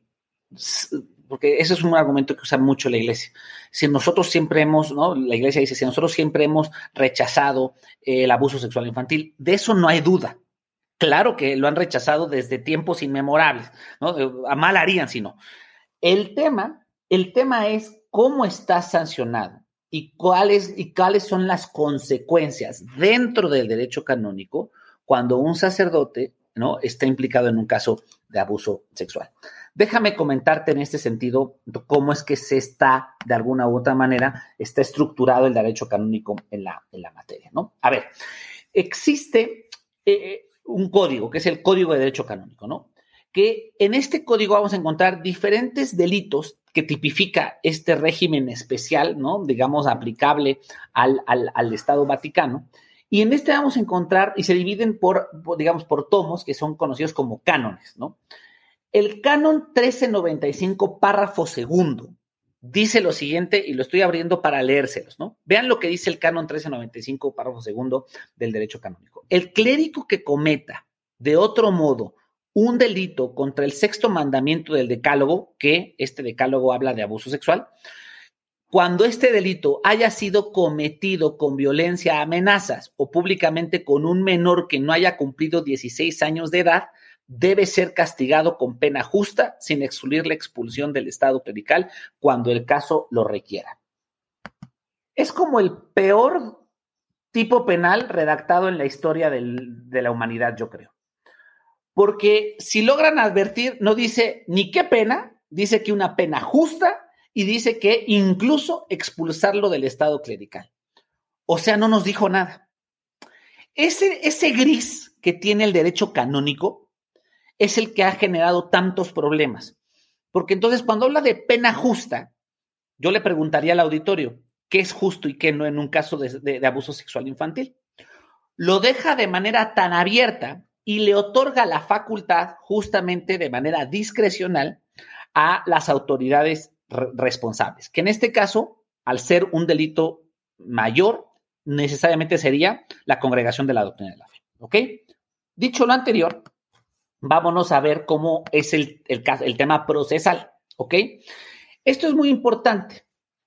porque ese es un argumento que usa mucho la Iglesia. Si nosotros siempre hemos, ¿no? La Iglesia dice, si nosotros siempre hemos rechazado eh, el abuso sexual infantil, de eso no hay duda. Claro que lo han rechazado desde tiempos inmemorables, ¿no? A mal harían si no. El tema, el tema es cómo está sancionado y cuáles, y cuáles son las consecuencias dentro del derecho canónico cuando un sacerdote, ¿no? Está implicado en un caso de abuso sexual. Déjame comentarte en este sentido cómo es que se está, de alguna u otra manera, está estructurado el derecho canónico en la, en la materia, ¿no? A ver, existe eh, un código, que es el Código de Derecho Canónico, ¿no? Que en este código vamos a encontrar diferentes delitos que tipifica este régimen especial, ¿no? Digamos, aplicable al, al, al Estado Vaticano. Y en este vamos a encontrar, y se dividen por, por, digamos, por tomos, que son conocidos como cánones, ¿no? El canon trece noventa y cinco, párrafo segundo, dice lo siguiente, y lo estoy abriendo para leérselos, ¿no? Vean lo que dice el canon trece noventa y cinco, párrafo segundo del derecho canónico. El clérigo que cometa, de otro modo, un delito contra el sexto mandamiento del decálogo, que este decálogo habla de abuso sexual, cuando este delito haya sido cometido con violencia, amenazas o públicamente con un menor que no haya cumplido dieciséis años de edad, debe ser castigado con pena justa sin excluir la expulsión del estado clerical cuando el caso lo requiera. Es como el peor tipo penal redactado en la historia del, de la humanidad, yo creo. Porque si logran advertir, no dice ni qué pena, dice que una pena justa y dice que incluso expulsarlo del estado clerical. O sea, no nos dijo nada. Ese, ese gris que tiene el derecho canónico es el que ha generado tantos problemas. Porque entonces cuando habla de pena justa, yo le preguntaría al auditorio, ¿qué es justo y qué no en un caso de, de, de abuso sexual infantil? Lo deja de manera tan abierta y le otorga la facultad justamente de manera discrecional a las autoridades re- responsables, que en este caso, al ser un delito mayor, necesariamente sería la Congregación de la Doctrina de la Fe. ¿Ok? Dicho lo anterior, vámonos a ver cómo es el, el, el tema procesal. ¿Ok? Esto es muy importante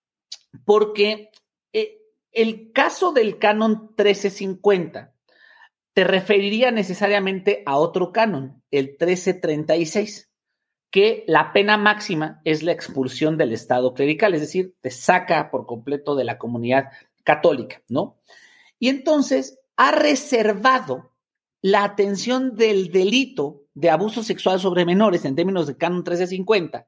porque eh, el caso del canon trece cincuenta te referiría necesariamente a otro canon, el trece treinta y seis, que la pena máxima es la expulsión del estado clerical, es decir, te saca por completo de la comunidad católica, ¿no? Y entonces ha reservado la atención del delito de abuso sexual sobre menores en términos de canon trece cincuenta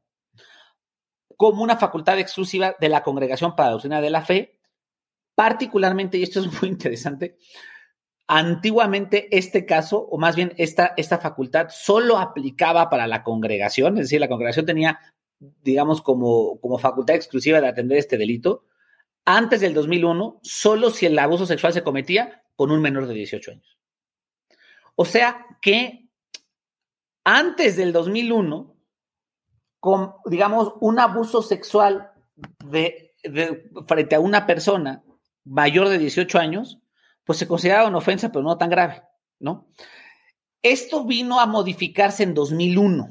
como una facultad exclusiva de la Congregación para la Doctrina de la Fe, particularmente, y esto es muy interesante, antiguamente este caso, o más bien esta, esta facultad, solo aplicaba para la congregación, es decir, la congregación tenía, digamos, como, como facultad exclusiva de atender este delito. Antes del dos mil uno, solo si el abuso sexual se cometía con un menor de dieciocho años. O sea que antes del dos mil uno, con, digamos, un abuso sexual de, de, frente a una persona mayor de dieciocho años, pues se consideraba una ofensa, pero no tan grave, ¿no? Esto vino a modificarse en dos mil uno,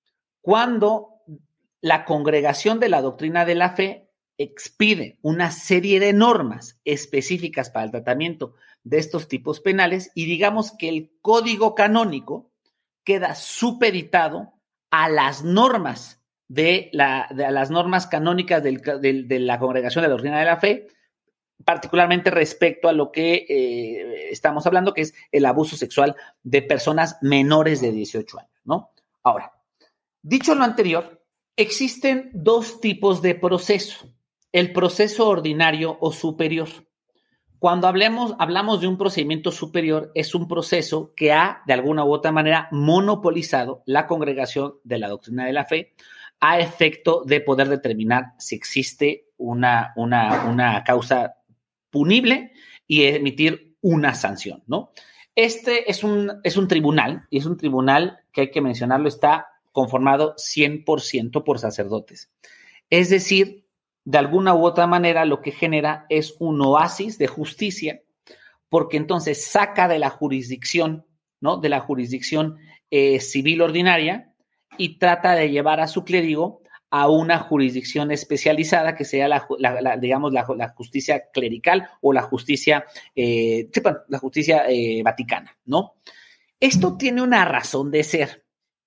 cuando la Congregación de la Doctrina de la Fe expide una serie de normas específicas para el tratamiento de estos tipos penales y digamos que el código canónico queda supeditado a las normas de, la, de a las normas canónicas del, del, de la Congregación de la Doctrina de la Fe, particularmente respecto a lo que eh, estamos hablando, que es el abuso sexual de personas menores de dieciocho años, ¿no? Ahora, dicho lo anterior, existen dos tipos de proceso, el proceso ordinario o superior. Cuando hablemos, hablamos de un procedimiento superior, es un proceso que ha, de alguna u otra manera, monopolizado la Congregación de la Doctrina de la Fe a efecto de poder determinar si existe una, una, una causa punible y emitir una sanción, ¿no? Este es un, es un tribunal, y es un tribunal que hay que mencionarlo, está conformado cien por ciento por sacerdotes. Es decir, de alguna u otra manera lo que genera es un oasis de justicia, porque entonces saca de la jurisdicción, ¿no? De la jurisdicción eh, civil ordinaria y trata de llevar a su clérigo a una jurisdicción especializada que sea la, la, la digamos, la, la justicia clerical o la justicia, eh, la justicia eh, vaticana, ¿no? Esto tiene una razón de ser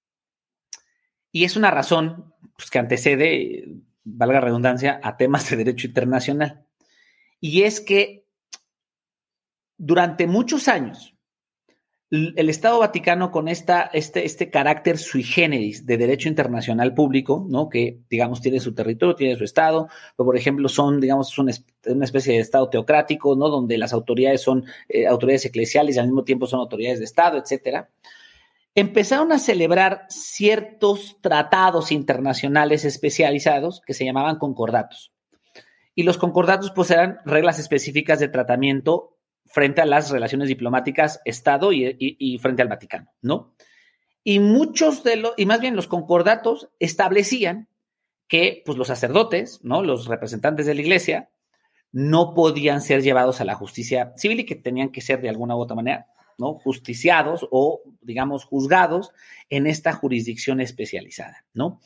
y es una razón pues, que antecede, valga la redundancia, a temas de derecho internacional. Y es que durante muchos años el Estado Vaticano, con esta, este, este carácter sui generis de derecho internacional público, ¿no? Que, digamos, tiene su territorio, tiene su Estado, pero, por ejemplo, son, digamos, una, una especie de Estado teocrático, ¿no? Donde las autoridades son eh, autoridades eclesiales y al mismo tiempo son autoridades de Estado, etcétera. Empezaron a celebrar ciertos tratados internacionales especializados que se llamaban concordatos. Y los concordatos, pues, eran reglas específicas de tratamiento frente a las relaciones diplomáticas Estado y, y, y frente al Vaticano, ¿no? Y muchos de los, y más bien los concordatos establecían que, pues, los sacerdotes, ¿no? Los representantes de la Iglesia no podían ser llevados a la justicia civil y que tenían que ser de alguna u otra manera, ¿no? Justiciados o, digamos, juzgados en esta jurisdicción especializada, ¿no?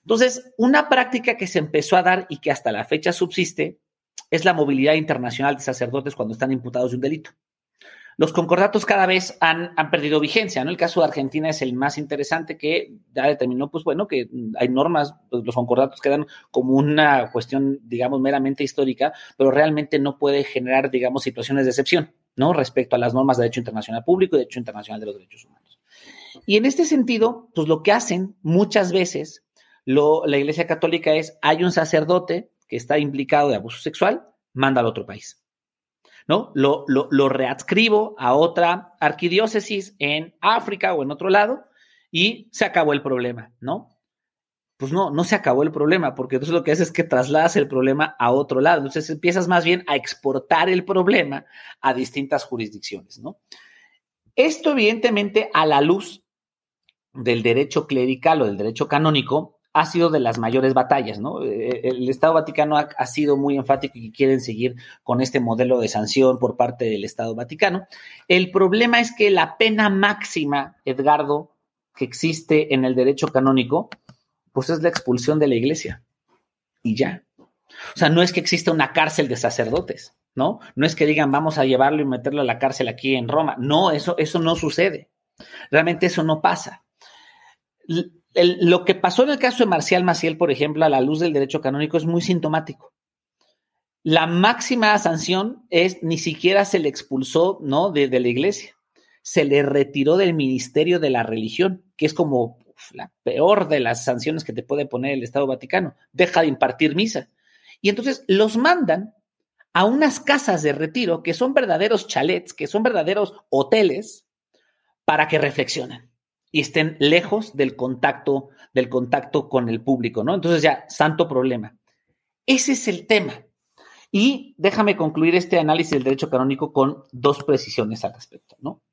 Entonces, una práctica que se empezó a dar y que hasta la fecha subsiste es la movilidad internacional de sacerdotes cuando están imputados de un delito. Los concordatos cada vez han, han perdido vigencia, ¿no? El caso de Argentina es el más interesante, que ya determinó, pues bueno, que hay normas, pues los concordatos quedan como una cuestión, digamos, meramente histórica, pero realmente no puede generar, digamos, situaciones de excepción, ¿no? Respecto a las normas de derecho internacional público y derecho internacional de los derechos humanos. Y en este sentido, pues lo que hacen muchas veces lo, la Iglesia Católica es, hay un sacerdote que está implicado de abuso sexual, mándalo a otro país. ¿No? Lo, lo, lo readscribo a otra arquidiócesis en África o en otro lado y se acabó el problema, ¿no? Pues no, no se acabó el problema, porque entonces lo que haces es que trasladas el problema a otro lado. Entonces empiezas más bien a exportar el problema a distintas jurisdicciones, ¿no? Esto, evidentemente, a la luz del derecho clerical o del derecho canónico, ha sido de las mayores batallas, ¿no? El Estado Vaticano ha, ha sido muy enfático y quieren seguir con este modelo de sanción por parte del Estado Vaticano. El problema es que la pena máxima, Edgardo, que existe en el derecho canónico, pues es la expulsión de la iglesia. Y ya. O sea, no es que exista una cárcel de sacerdotes, ¿no? No es que digan, vamos a llevarlo y meterlo a la cárcel aquí en Roma. No, eso, eso no sucede. Realmente eso no pasa. El, lo que pasó en el caso de Marcial Maciel, por ejemplo, a la luz del derecho canónico, es muy sintomático. La máxima sanción es, ni siquiera se le expulsó, ¿no?, de, de la iglesia. Se le retiró del ministerio de la religión, que es como uf, la peor de las sanciones que te puede poner el Estado Vaticano. Deja de impartir misa. Y entonces los mandan a unas casas de retiro que son verdaderos chalets, que son verdaderos hoteles, para que reflexionen y estén lejos del contacto, del contacto con el público, ¿no? Entonces ya, santo problema. Ese es el tema. Y déjame concluir este análisis del derecho canónico con dos precisiones al respecto, ¿no?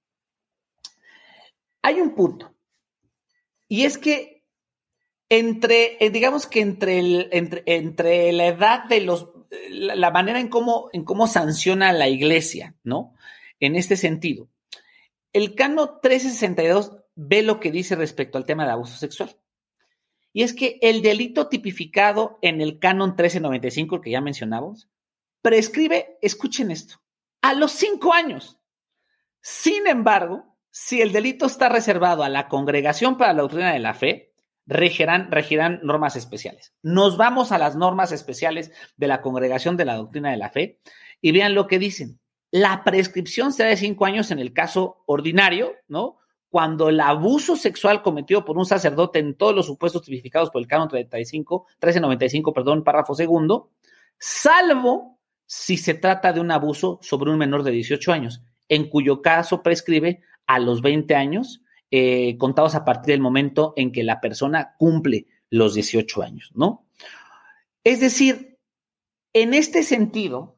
Hay un punto, y es que entre, digamos que entre, el, entre, entre la edad de los, la, la manera en cómo, en cómo sanciona la iglesia, ¿no? En este sentido, el Canon trece sesenta y dos ve lo que dice respecto al tema de abuso sexual. Y es que el delito tipificado en el Canon trece noventa y cinco, que ya mencionamos, prescribe, escuchen esto, a los cinco años. Sin embargo, si el delito está reservado a la Congregación para la Doctrina de la Fe, regirán, regirán normas especiales. Nos vamos a las normas especiales de la Congregación de la Doctrina de la Fe y vean lo que dicen. La prescripción será de cinco años en el caso ordinario, ¿no? Cuando el abuso sexual cometido por un sacerdote en todos los supuestos tipificados por el Canon treinta y cinco, trece noventa y cinco, perdón, párrafo segundo, salvo si se trata de un abuso sobre un menor de dieciocho años, en cuyo caso prescribe a los veinte años, eh, contados a partir del momento en que la persona cumple los dieciocho años, ¿no? Es decir, en este sentido,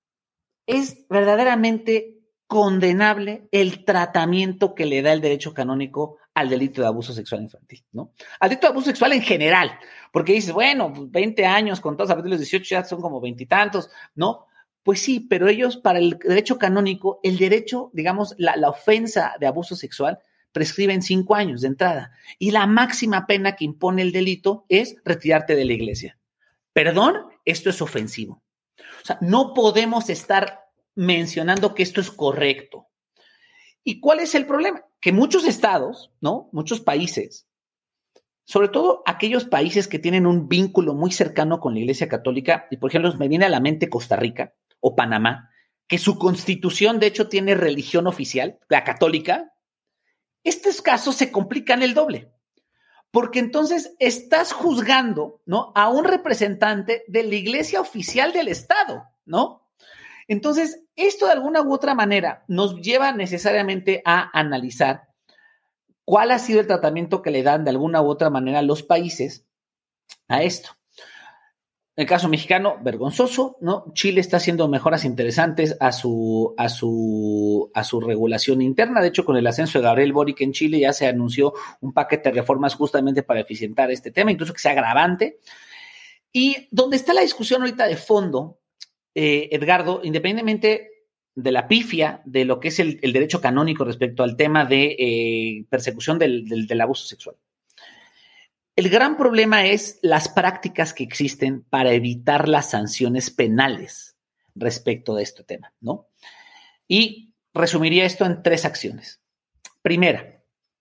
es verdaderamente condenable el tratamiento que le da el derecho canónico al delito de abuso sexual infantil, ¿no? Al delito de abuso sexual en general, porque dices, bueno, veinte años contados a partir de los dieciocho ya son como veintitantos, ¿no? Pues sí, pero ellos, para el derecho canónico, el derecho, digamos, la, la ofensa de abuso sexual prescribe en cinco años de entrada, y la máxima pena que impone el delito es retirarte de la iglesia. Perdón, esto es ofensivo. O sea, no podemos estar mencionando que esto es correcto. ¿Y cuál es el problema? Que muchos estados, ¿no? Muchos países, sobre todo aquellos países que tienen un vínculo muy cercano con la Iglesia Católica, y por ejemplo me viene a la mente Costa Rica o Panamá, que su constitución de hecho tiene religión oficial, la católica, estos casos se complican el doble. Porque entonces estás juzgando, ¿no?, a un representante de la iglesia oficial del Estado, ¿no? Entonces, esto de alguna u otra manera nos lleva necesariamente a analizar cuál ha sido el tratamiento que le dan de alguna u otra manera los países a esto. En el caso mexicano, vergonzoso, ¿no? Chile está haciendo mejoras interesantes a su, a su, a su regulación interna. De hecho, con el ascenso de Gabriel Boric en Chile ya se anunció un paquete de reformas justamente para eficientar este tema, incluso que sea agravante. Y donde está la discusión ahorita de fondo, eh, Edgardo, independientemente de la pifia de lo que es el, el derecho canónico respecto al tema de eh, persecución del, del, del abuso sexual. El gran problema es las prácticas que existen para evitar las sanciones penales respecto de este tema, ¿no? Y resumiría esto en tres acciones. Primera,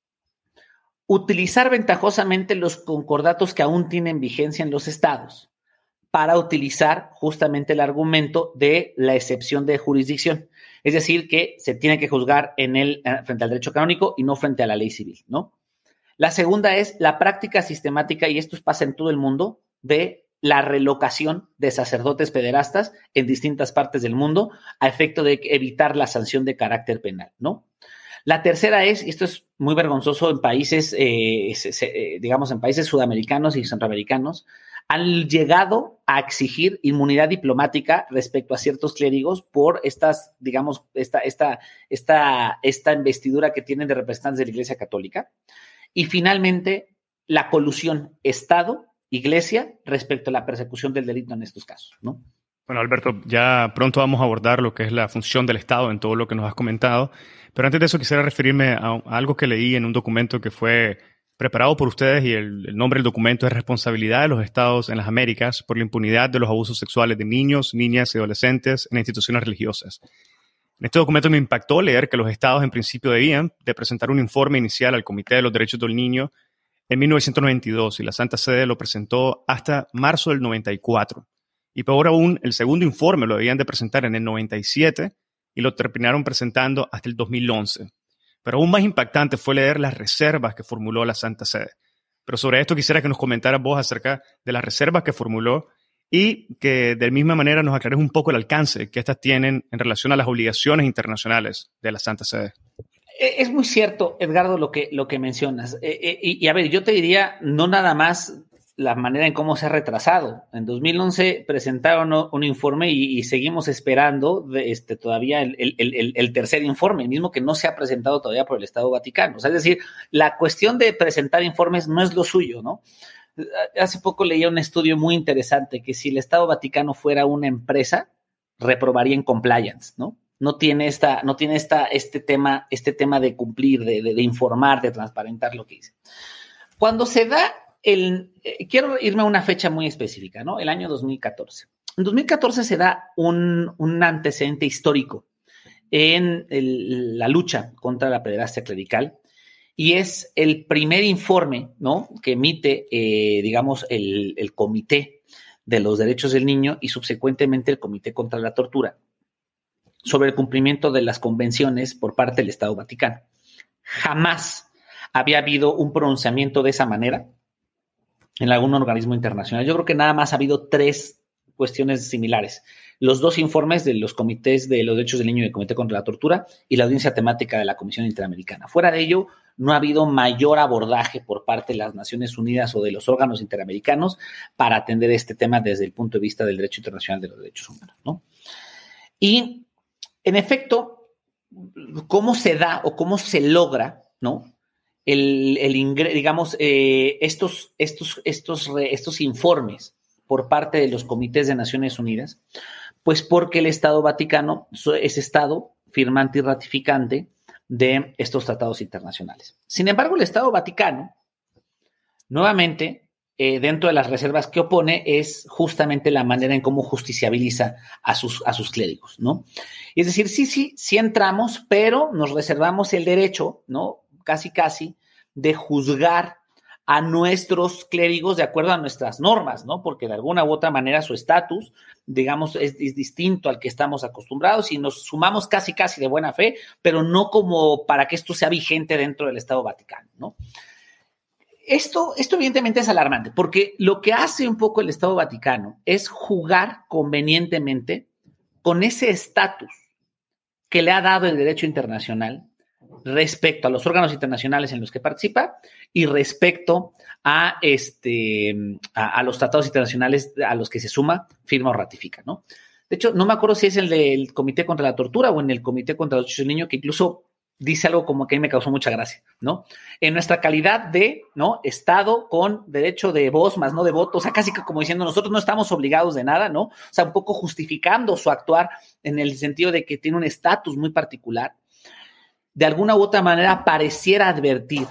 utilizar ventajosamente los concordatos que aún tienen vigencia en los estados para utilizar justamente el argumento de la excepción de jurisdicción. Es decir, que se tiene que juzgar en el, frente al derecho canónico y no frente a la ley civil, ¿no? La segunda es la práctica sistemática, y esto pasa en todo el mundo, de la relocación de sacerdotes pederastas en distintas partes del mundo a efecto de evitar la sanción de carácter penal, ¿no? La tercera es, y esto es muy vergonzoso en países, eh, se, se, digamos, en países sudamericanos y centroamericanos, han llegado a exigir inmunidad diplomática respecto a ciertos clérigos por estas, digamos, esta, esta, esta, esta investidura que tienen de representantes de la Iglesia Católica. Y finalmente, la colusión Estado-Iglesia respecto a la persecución del delito en estos casos, ¿no? Bueno, Alberto, ya pronto vamos a abordar lo que es la función del Estado en todo lo que nos has comentado, pero antes de eso quisiera referirme a, a algo que leí en un documento que fue preparado por ustedes, y el, el nombre del documento es Responsabilidad de los Estados en las Américas por la impunidad de los abusos sexuales de niños, niñas y adolescentes en instituciones religiosas. En este documento me impactó leer que los estados en principio debían de presentar un informe inicial al Comité de los Derechos del Niño en mil novecientos noventa y dos, y la Santa Sede lo presentó hasta marzo del noventa y cuatro. Y peor aún, el segundo informe lo debían de presentar en el noventa y siete y lo terminaron presentando hasta el dos mil once. Pero aún más impactante fue leer las reservas que formuló la Santa Sede. Pero sobre esto quisiera que nos comentaras vos acerca de las reservas que formuló y que de la misma manera nos aclares un poco el alcance que estas tienen en relación a las obligaciones internacionales de la Santa Sede. Es muy cierto, Edgardo, lo que, lo que mencionas. Eh, eh, y, y a ver, yo te diría, no nada más la manera en cómo se ha retrasado. En dos mil once presentaron un informe y, y seguimos esperando de este, todavía el, el, el, el tercer informe, mismo que no se ha presentado todavía por el Estado Vaticano. O sea, es decir, la cuestión de presentar informes no es lo suyo, ¿no? Hace poco leía un estudio muy interesante que si el Estado Vaticano fuera una empresa, reprobaría en compliance, ¿no? No tiene esta, no tiene esta, este tema, este tema de cumplir, de, de, de informar, de transparentar lo que dice. Cuando se da el, eh, quiero irme a una fecha muy específica, ¿no? El año dos mil catorce. En dos mil catorce se da un, un antecedente histórico en el, la lucha contra la pederastia clerical, y es el primer informe, ¿no?, que emite, eh, digamos, el, el Comité de los Derechos del Niño y subsecuentemente el Comité contra la Tortura sobre el cumplimiento de las convenciones por parte del Estado Vaticano. Jamás había habido un pronunciamiento de esa manera en algún organismo internacional. Yo creo que nada más ha habido tres cuestiones similares. Los dos informes de los comités de los derechos del niño y el Comité contra la Tortura y la audiencia temática de la Comisión Interamericana. Fuera de ello, no ha habido mayor abordaje por parte de las Naciones Unidas o de los órganos interamericanos para atender este tema desde el punto de vista del derecho internacional de los derechos humanos, ¿no? Y, en efecto, ¿cómo se da o cómo se logra, ¿no?, el, el ingreso, digamos, eh, estos, estos, estos, estos informes por parte de los comités de Naciones Unidas? Pues porque el Estado Vaticano es Estado firmante y ratificante de estos tratados internacionales. Sin embargo, el Estado Vaticano, nuevamente, eh, dentro de las reservas que opone, es justamente la manera en cómo justiciabiliza a sus, a sus clérigos, ¿no? Es decir, sí, sí, sí entramos, pero nos reservamos el derecho, ¿no?, casi, casi, de juzgar a nuestros clérigos de acuerdo a nuestras normas, ¿no? Porque de alguna u otra manera su estatus, digamos, es, es distinto al que estamos acostumbrados y nos sumamos casi, casi de buena fe, pero no como para que esto sea vigente dentro del Estado Vaticano, ¿no? Esto, esto evidentemente es alarmante, porque lo que hace un poco el Estado Vaticano es jugar convenientemente con ese estatus que le ha dado el derecho internacional respecto a los órganos internacionales en los que participa y respecto a, este, a, a los tratados internacionales a los que se suma, firma o ratifica, ¿no? De hecho, no me acuerdo si es el del Comité contra la Tortura o en el Comité contra los Derechos del Niño, que incluso dice algo como que a mí me causó mucha gracia, ¿no? En nuestra calidad de, ¿no?, Estado con derecho de voz más no de voto, o sea, casi como diciendo nosotros no estamos obligados de nada, ¿no? O sea, un poco justificando su actuar en el sentido de que tiene un estatus muy particular. De alguna u otra manera pareciera advertir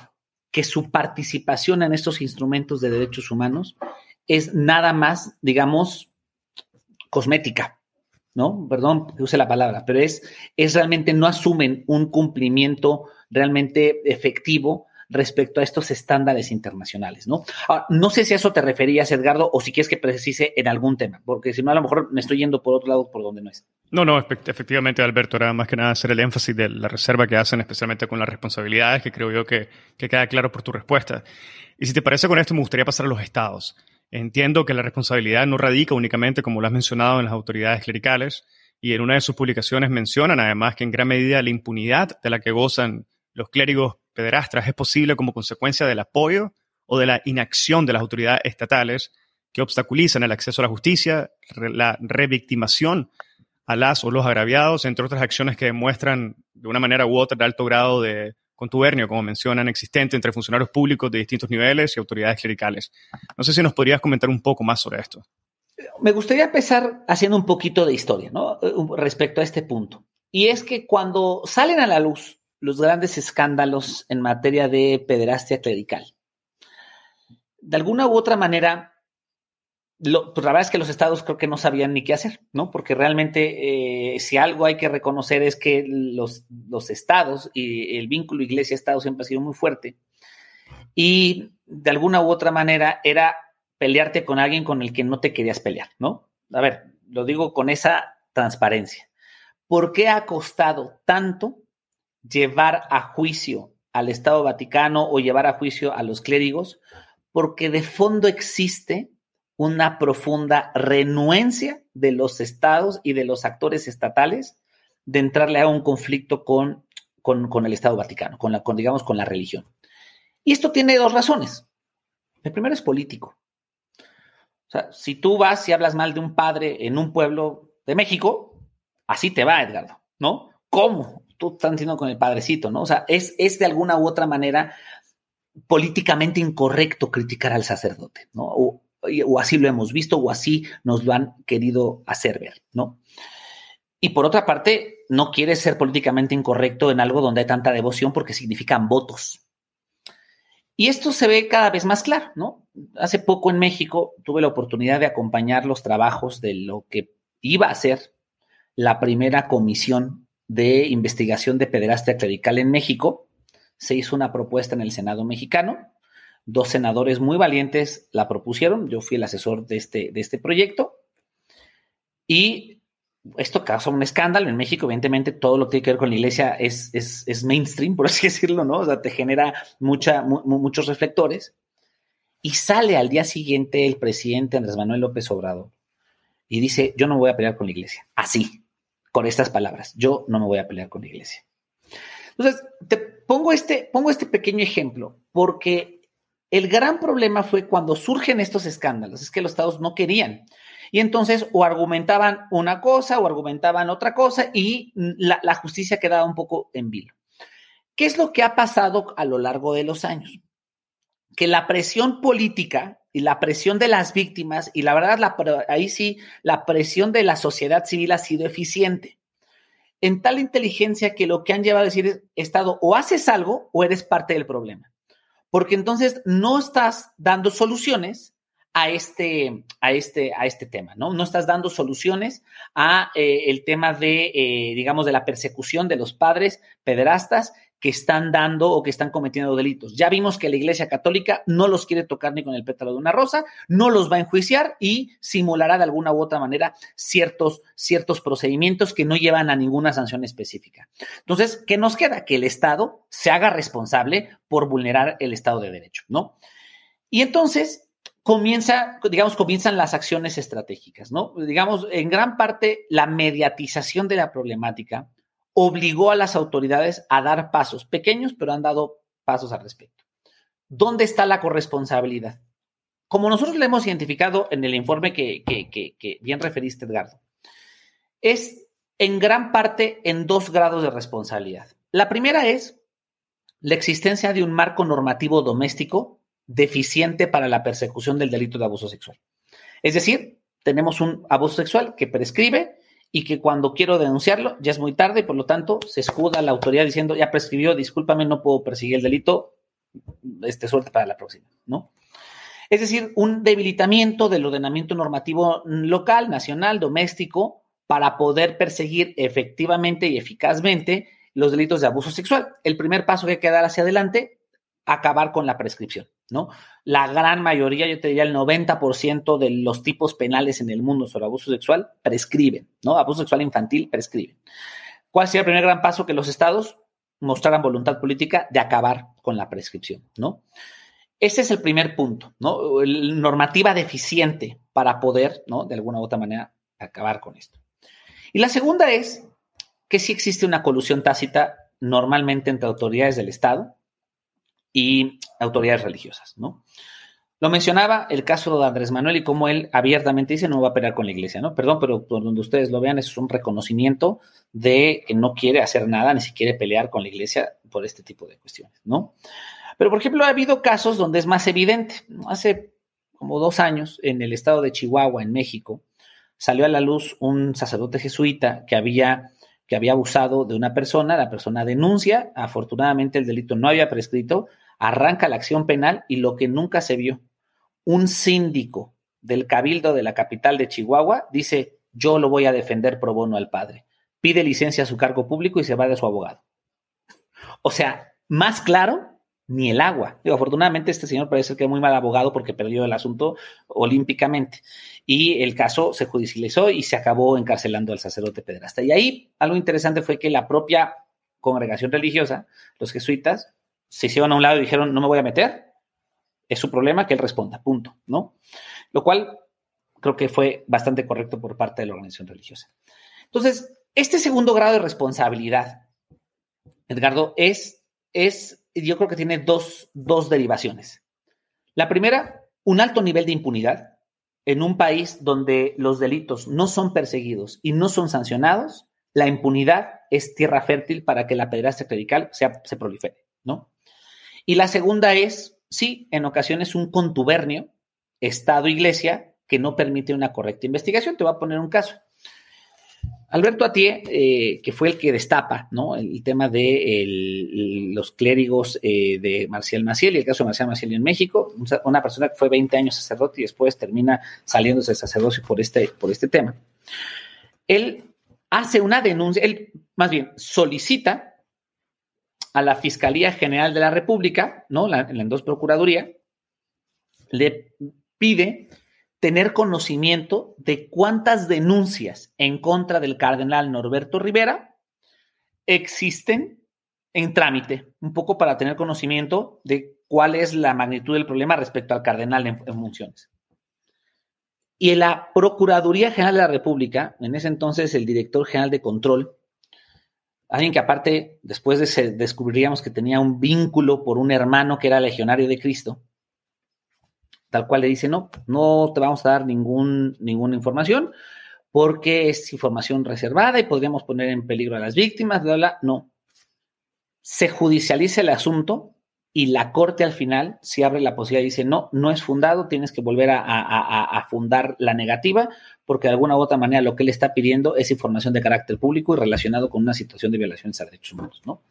que su participación en estos instrumentos de derechos humanos es nada más, digamos, cosmética, ¿no? Perdón que use la palabra, pero es, es realmente no asumen un cumplimiento realmente efectivo respecto a estos estándares internacionales, ¿no? Ahora, no sé si a eso te referías, Edgardo, o si quieres que precise en algún tema, porque si no, a lo mejor me estoy yendo por otro lado por donde no es. No, no, efectivamente, Alberto, era más que nada hacer el énfasis de la reserva que hacen, especialmente con las responsabilidades, que creo yo que, que queda claro por tu respuesta. Y si te parece con esto, me gustaría pasar a los estados. Entiendo que la responsabilidad no radica únicamente, como lo has mencionado, en las autoridades clericales, y en una de sus publicaciones mencionan además que en gran medida la impunidad de la que gozan los clérigos pederastas es posible como consecuencia del apoyo o de la inacción de las autoridades estatales que obstaculizan el acceso a la justicia, la revictimación a las o los agraviados, entre otras acciones que demuestran de una manera u otra el alto grado de contubernio, como mencionan, existente entre funcionarios públicos de distintos niveles y autoridades clericales. No sé si nos podrías comentar un poco más sobre esto. Me gustaría empezar haciendo un poquito de historia, ¿no? Respecto a este punto. Y es que cuando salen a la luz los grandes escándalos en materia de pederastia clerical, de alguna u otra manera, lo, pues la verdad es que los estados creo que no sabían ni qué hacer, ¿no? Porque realmente eh, si algo hay que reconocer es que los, los estados y el vínculo iglesia-estado siempre ha sido muy fuerte y de alguna u otra manera era pelearte con alguien con el que no te querías pelear, ¿no? A ver, lo digo con esa transparencia. ¿Por qué ha costado tanto llevar a juicio al Estado Vaticano o llevar a juicio a los clérigos? Porque de fondo existe una profunda renuencia de los estados y de los actores estatales de entrarle a un conflicto con, con, con el Estado Vaticano, con la, con, digamos, con la religión. Y esto tiene dos razones. El primero es político. O sea, si tú vas y hablas mal de un padre en un pueblo de México, así te va, Edgardo, ¿no? ¿Cómo? Tú estás diciendo con el padrecito, ¿no? O sea, es, es de alguna u otra manera políticamente incorrecto criticar al sacerdote, ¿no? O, o así lo hemos visto, o así nos lo han querido hacer ver, ¿no? Y por otra parte, no quieres ser políticamente incorrecto en algo donde hay tanta devoción porque significan votos. Y esto se ve cada vez más claro, ¿no? Hace poco en México tuve la oportunidad de acompañar los trabajos de lo que iba a ser la primera comisión de investigación de pederastia clerical en México. Se hizo una propuesta en el Senado mexicano. Dos senadores muy valientes la propusieron. Yo fui el asesor de este, de este proyecto. Y esto causó un escándalo. En México, evidentemente, todo lo que tiene que ver con la iglesia es, es, es mainstream, por así decirlo, ¿no? O sea, te genera mucha, mu- muchos reflectores. Y sale al día siguiente el presidente Andrés Manuel López Obrador y dice, yo no me voy a pelear con la iglesia. Así, con estas palabras, yo no me voy a pelear con la iglesia. Entonces, te pongo este, pongo este pequeño ejemplo porque el gran problema fue cuando surgen estos escándalos, es que los estados no querían. Y entonces o argumentaban una cosa o argumentaban otra cosa y la, la justicia quedaba un poco en vilo. ¿Qué es lo que ha pasado a lo largo de los años? Que la presión política y la presión de las víctimas, y la verdad, la, ahí sí, la presión de la sociedad civil ha sido eficiente. En tal inteligencia que lo que han llevado a decir es, Estado, o haces algo o eres parte del problema. Porque entonces no estás dando soluciones a este, a este, a este tema, ¿no? No estás dando soluciones a eh, el tema de, eh, digamos, de la persecución de los padres pederastas que están dando o que están cometiendo delitos. Ya vimos que la Iglesia Católica no los quiere tocar ni con el pétalo de una rosa, no los va a enjuiciar y simulará de alguna u otra manera ciertos, ciertos procedimientos que no llevan a ninguna sanción específica. Entonces, ¿qué nos queda? Que el Estado se haga responsable por vulnerar el Estado de Derecho, ¿no? Y entonces comienza, digamos, comienzan las acciones estratégicas, ¿no? Digamos, en gran parte, la mediatización de la problemática obligó a las autoridades a dar pasos pequeños, pero han dado pasos al respecto. ¿Dónde está la corresponsabilidad? Como nosotros lo hemos identificado en el informe que, que, que, que bien referiste, Edgardo, es en gran parte en dos grados de responsabilidad. La primera es la existencia de un marco normativo doméstico deficiente para la persecución del delito de abuso sexual. Es decir, tenemos un abuso sexual que prescribe y que cuando quiero denunciarlo ya es muy tarde y por lo tanto se escuda la autoridad diciendo ya prescribió, discúlpame, no puedo perseguir el delito, este, suerte para la próxima, ¿no? Es decir, un debilitamiento del ordenamiento normativo local, nacional, doméstico, para poder perseguir efectivamente y eficazmente los delitos de abuso sexual. El primer paso que hay que dar hacia adelante, acabar con la prescripción, ¿no? La gran mayoría, yo te diría el noventa por ciento de los tipos penales en el mundo sobre abuso sexual prescriben, ¿no? Abuso sexual infantil prescriben. ¿Cuál sería el primer gran paso? Que los estados mostraran voluntad política de acabar con la prescripción, ¿no? Ese es el primer punto, ¿no? Normativa deficiente para poder, ¿no? De alguna u otra manera, acabar con esto. Y la segunda es que sí existe una colusión tácita normalmente entre autoridades del Estado y autoridades religiosas, ¿no? Lo mencionaba el caso de Andrés Manuel y cómo él abiertamente dice no va a pelear con la iglesia, ¿no? Perdón, pero por donde ustedes lo vean es un reconocimiento de que no quiere hacer nada ni siquiera pelear con la iglesia por este tipo de cuestiones, ¿no? Pero, por ejemplo, ha habido casos donde es más evidente. Hace como dos años, en el estado de Chihuahua, en México, salió a la luz un sacerdote jesuita que había, que había abusado de una persona. La persona denuncia, afortunadamente el delito no había prescrito, arranca la acción penal y lo que nunca se vio, un síndico del cabildo de la capital de Chihuahua dice, yo lo voy a defender pro bono al padre. Pide licencia a su cargo público y se va de su abogado. O sea, más claro, ni el agua. Digo, afortunadamente este señor parece que es muy mal abogado porque perdió el asunto olímpicamente. Y el caso se judicializó y se acabó encarcelando al sacerdote pederasta. Y ahí algo interesante fue que la propia congregación religiosa, los jesuitas, se hicieron a un lado y dijeron, no me voy a meter, es su problema, que él responda, punto, ¿no? Lo cual creo que fue bastante correcto por parte de la organización religiosa. Entonces, este segundo grado de responsabilidad, Edgardo, es, es yo creo que tiene dos, dos derivaciones. La primera, un alto nivel de impunidad en un país donde los delitos no son perseguidos y no son sancionados. La impunidad es tierra fértil para que la pederastia clerical sea, se prolifere, ¿no? Y la segunda es, sí, en ocasiones un contubernio Estado-Iglesia que no permite una correcta investigación. Te voy a poner un caso. Alberto Atié, eh, que fue el que destapa, ¿no?, el, el tema de el, los clérigos eh, de Marcial Maciel y el caso de Marcial Maciel en México, una persona que fue veinte años sacerdote y después termina saliéndose de sacerdocio por este, por este tema. Él hace una denuncia, él más bien solicita a la Fiscalía General de la República, ¿no?, la, en la dos Procuraduría, le pide tener conocimiento de cuántas denuncias en contra del cardenal Norberto Rivera existen en trámite, un poco para tener conocimiento de cuál es la magnitud del problema respecto al cardenal en, en funciones. Y en la Procuraduría General de la República, en ese entonces el director general de control, alguien que aparte después de se, descubriríamos que tenía un vínculo por un hermano que era legionario de Cristo, tal cual le dice, no, no te vamos a dar ningún, ninguna información porque es información reservada y podríamos poner en peligro a las víctimas, bla, bla. No. Se judicializa el asunto y la corte al final se abre la posibilidad y dice, no, no es fundado, tienes que volver a, a, a, a fundar la negativa porque de alguna u otra manera lo que él está pidiendo es información de carácter público y relacionado con una situación de violaciones a derechos humanos, ¿no?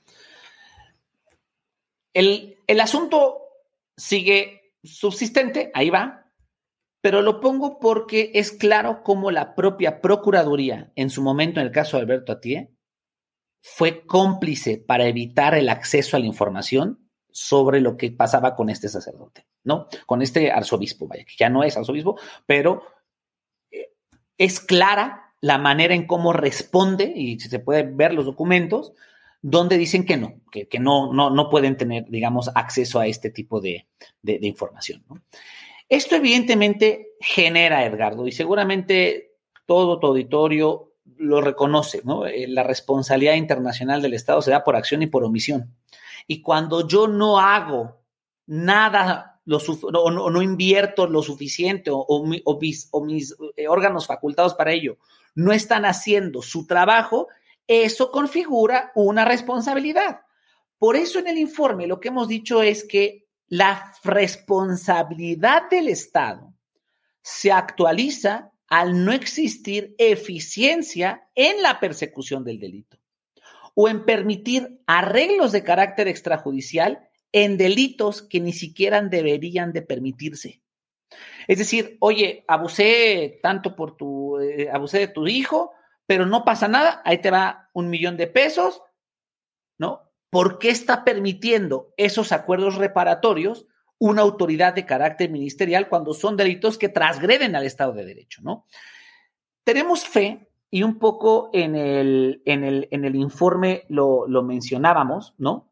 El, el asunto sigue subsistente, ahí va, pero lo pongo porque es claro cómo la propia Procuraduría, en su momento en el caso de Alberto Atié, fue cómplice para evitar el acceso a la información sobre lo que pasaba con este sacerdote, ¿no? Con este arzobispo, vaya, que ya no es arzobispo, pero es clara la manera en cómo responde, y si se pueden ver los documentos, donde dicen que no, que, que no, no, no pueden tener, digamos, acceso a este tipo de, de, de información, ¿no? Esto evidentemente genera, Edgardo, y seguramente todo tu auditorio lo reconoce, ¿no? La responsabilidad internacional del Estado se da por acción y por omisión. Y cuando yo no hago nada, lo o no, no invierto lo suficiente o, o, o, mis, o mis órganos facultados para ello no están haciendo su trabajo, eso configura una responsabilidad. Por eso en el informe lo que hemos dicho es que la responsabilidad del Estado se actualiza al no existir eficiencia en la persecución del delito o en permitir arreglos de carácter extrajudicial en delitos que ni siquiera deberían de permitirse. Es decir, oye, abusé tanto por tu, eh, abusé de tu hijo, pero no pasa nada, ahí te va un millón de pesos, ¿no? ¿Por qué está permitiendo esos acuerdos reparatorios una autoridad de carácter ministerial cuando son delitos que transgreden al Estado de Derecho, ¿no? Tenemos fe, y un poco en el, en el, en el informe lo, lo mencionábamos, ¿no?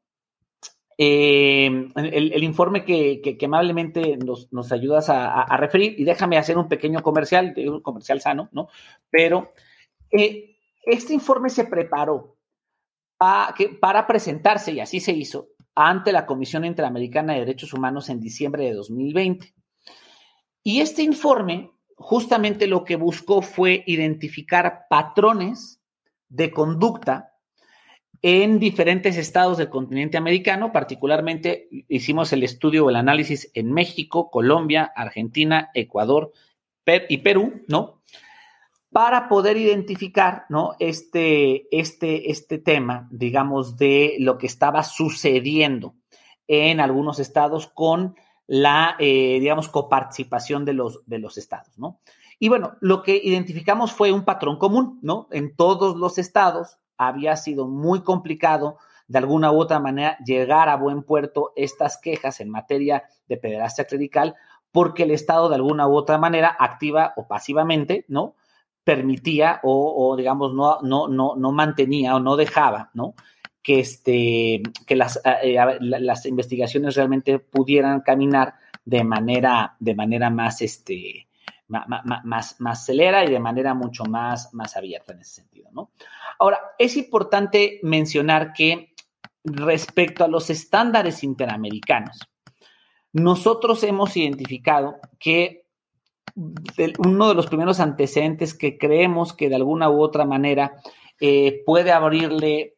Eh, el, el informe que, que, que amablemente nos, nos ayudas a, a, a referir, y déjame hacer un pequeño comercial, un comercial sano, ¿no? Pero eh, este informe se preparó a, que, para presentarse, y así se hizo, ante la Comisión Interamericana de Derechos Humanos en diciembre de dos mil veinte. Y este informe justamente lo que buscó fue identificar patrones de conducta en diferentes estados del continente americano. Particularmente hicimos el estudio o el análisis en México, Colombia, Argentina, Ecuador y Perú, ¿no? Para poder identificar, ¿no? este, este, este tema, digamos, de lo que estaba sucediendo en algunos estados con la, eh, digamos, coparticipación de los, de los estados, ¿no? Y bueno, lo que identificamos fue un patrón común, ¿no? En todos los estados había sido muy complicado, de alguna u otra manera, llegar a buen puerto estas quejas en materia de pederastia clerical, porque el Estado, de alguna u otra manera, activa o pasivamente, ¿no? Permitía o, o digamos, no, no, no, no mantenía o no dejaba, ¿no? que, este, que las, eh, las investigaciones realmente pudieran caminar de manera, de manera más, este, más, más, más celera y de manera mucho más, más abierta en ese sentido, ¿no? Ahora, es importante mencionar que respecto a los estándares interamericanos, nosotros hemos identificado que uno de los primeros antecedentes que creemos que de alguna u otra manera eh, puede abrirle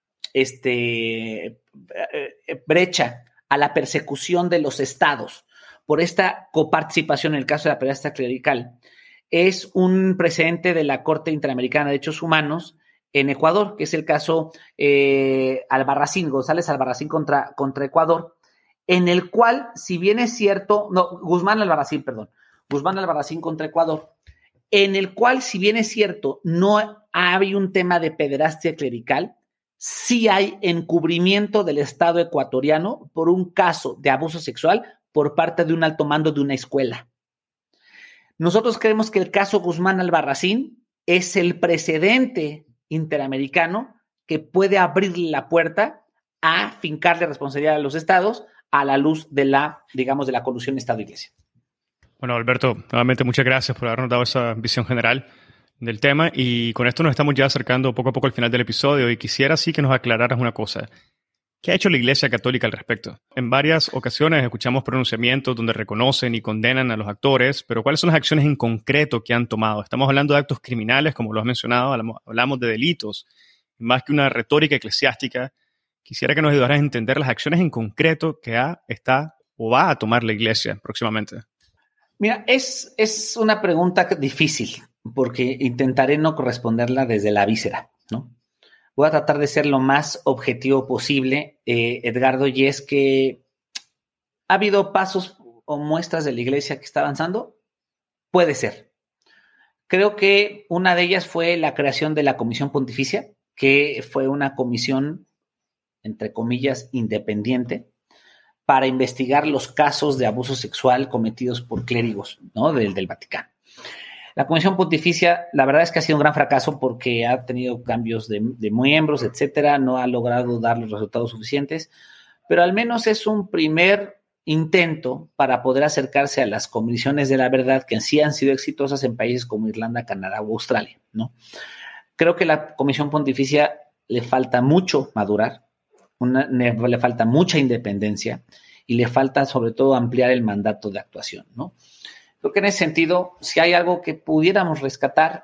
este, eh, brecha a la persecución de los estados por esta coparticipación en el caso de la pederastia clerical es un precedente de la Corte Interamericana de Derechos Humanos en Ecuador, que es el caso eh, Albarracín, González Albarracín contra, contra Ecuador, en el cual, si bien es cierto, no, Guzmán Albarracín, perdón, Guzmán Albarracín contra Ecuador, en el cual, si bien es cierto, no hay un tema de pederastia clerical, sí hay encubrimiento del Estado ecuatoriano por un caso de abuso sexual por parte de un alto mando de una escuela. Nosotros creemos que el caso Guzmán Albarracín es el precedente interamericano que puede abrirle la puerta a fincarle responsabilidad a los estados a la luz de la, digamos, de la colusión Estado-Iglesia. Bueno, Alberto, nuevamente muchas gracias por habernos dado esa visión general del tema, y con esto nos estamos ya acercando poco a poco al final del episodio, y quisiera sí que nos aclararas una cosa. ¿Qué ha hecho la Iglesia Católica al respecto? En varias ocasiones escuchamos pronunciamientos donde reconocen y condenan a los actores, pero ¿cuáles son las acciones en concreto que han tomado? Estamos hablando de actos criminales, como lo has mencionado, hablamos de delitos, más que una retórica eclesiástica. Quisiera que nos ayudaras a entender las acciones en concreto que ha, está o va a tomar la Iglesia próximamente. Mira, es, es una pregunta difícil, porque intentaré no corresponderla desde la víscera, ¿no? Voy a tratar de ser lo más objetivo posible, eh, Edgardo, y es que ¿ha habido pasos o muestras de la Iglesia que está avanzando? Puede ser. Creo que una de ellas fue la creación de la Comisión Pontificia, que fue una comisión, entre comillas, independiente, para investigar los casos de abuso sexual cometidos por clérigos, ¿no? del, del Vaticano. La Comisión Pontificia, la verdad es que ha sido un gran fracaso porque ha tenido cambios de, de miembros, etcétera, no ha logrado dar los resultados suficientes, pero al menos es un primer intento para poder acercarse a las comisiones de la verdad que sí han sido exitosas en países como Irlanda, Canadá o Australia, ¿no? Creo que la Comisión Pontificia le falta mucho madurar, una, le falta mucha independencia y le falta sobre todo ampliar el mandato de actuación, ¿no? Creo que en ese sentido, si hay algo que pudiéramos rescatar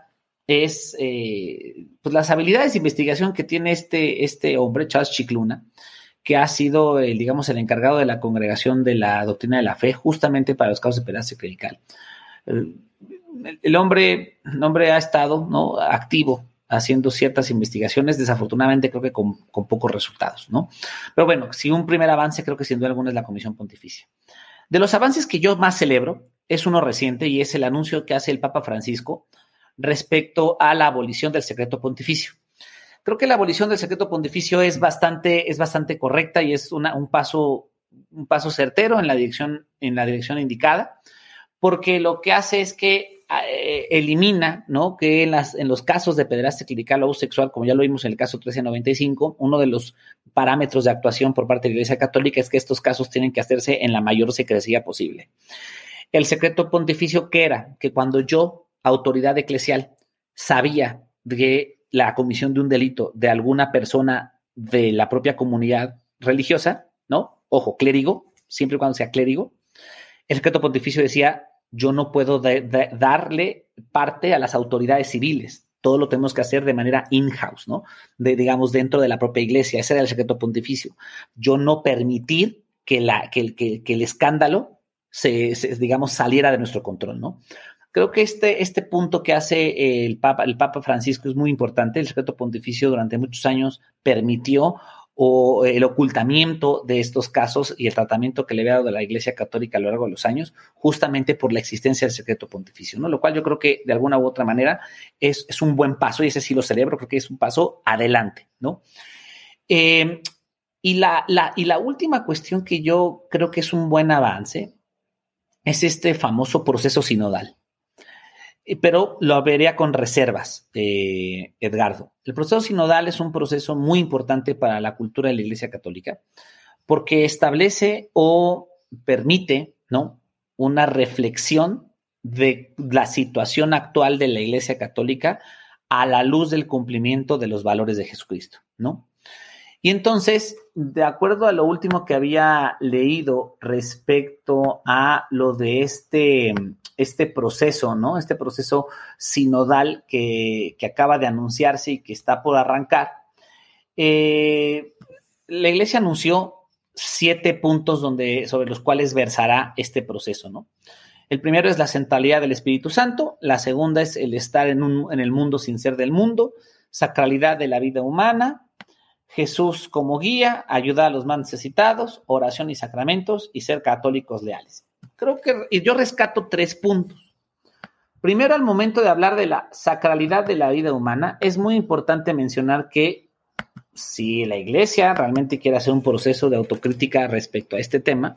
es eh, pues las habilidades de investigación que tiene este, este hombre, Charles Chicluna, que ha sido, el, digamos, el encargado de la Congregación de la Doctrina de la Fe, justamente para los casos de pederastia clerical. El, el, hombre, el hombre ha estado, ¿no? activo haciendo ciertas investigaciones, desafortunadamente creo que con, con pocos resultados, ¿no? Pero bueno, si un primer avance creo que sin duda alguna es la Comisión Pontificia. De los avances que yo más celebro, es uno reciente y es el anuncio que hace el Papa Francisco respecto a la abolición del secreto pontificio. Creo que la abolición del secreto pontificio es bastante, es bastante correcta y es una, un, paso, un paso certero en la dirección, en la dirección indicada, porque lo que hace es que eh, elimina, ¿no?, que en, las, en los casos de pederastia clerical o abuso sexual, como ya lo vimos en el caso trece noventa y cinco, uno de los parámetros de actuación por parte de la Iglesia Católica es que estos casos tienen que hacerse en la mayor secrecía posible. El secreto pontificio, ¿qué era? Que cuando yo, autoridad eclesial, sabía de la comisión de un delito de alguna persona de la propia comunidad religiosa, ¿no? Ojo, clérigo, siempre y cuando sea clérigo, el secreto pontificio decía, yo no puedo de, de, darle parte a las autoridades civiles. Todo lo tenemos que hacer de manera in-house, ¿no? De, digamos, dentro de la propia iglesia. Ese era el secreto pontificio. Yo no permitir que, la, que, que, que el escándalo se, se, digamos, saliera de nuestro control, ¿no? Creo que este, este punto que hace el Papa, el Papa Francisco es muy importante. El secreto pontificio durante muchos años permitió o el ocultamiento de estos casos y el tratamiento que le había dado la Iglesia Católica a lo largo de los años, justamente por la existencia del secreto pontificio, ¿no? Lo cual yo creo que de alguna u otra manera es, es un buen paso, y ese sí lo celebro, creo que es un paso adelante, ¿no? Eh, y, la, la, y la última cuestión que yo creo que es un buen avance es este famoso proceso sinodal. Pero lo vería con reservas, eh, Edgardo. El proceso sinodal es un proceso muy importante para la cultura de la Iglesia Católica porque establece o permite, ¿no?, una reflexión de la situación actual de la Iglesia Católica a la luz del cumplimiento de los valores de Jesucristo, ¿no? Y entonces, de acuerdo a lo último que había leído respecto a lo de este, este proceso, ¿no? Este proceso sinodal que, que acaba de anunciarse y que está por arrancar, eh, la Iglesia anunció siete puntos donde, sobre los cuales versará este proceso, ¿no? El primero es la centralidad del Espíritu Santo, la segunda es el estar en, un, en el mundo sin ser del mundo, sacralidad de la vida humana, Jesús como guía, ayuda a los más necesitados, oración y sacramentos y ser católicos leales. Creo que yo rescato tres puntos. Primero, al momento de hablar de la sacralidad de la vida humana, es muy importante mencionar que si la Iglesia realmente quiere hacer un proceso de autocrítica respecto a este tema,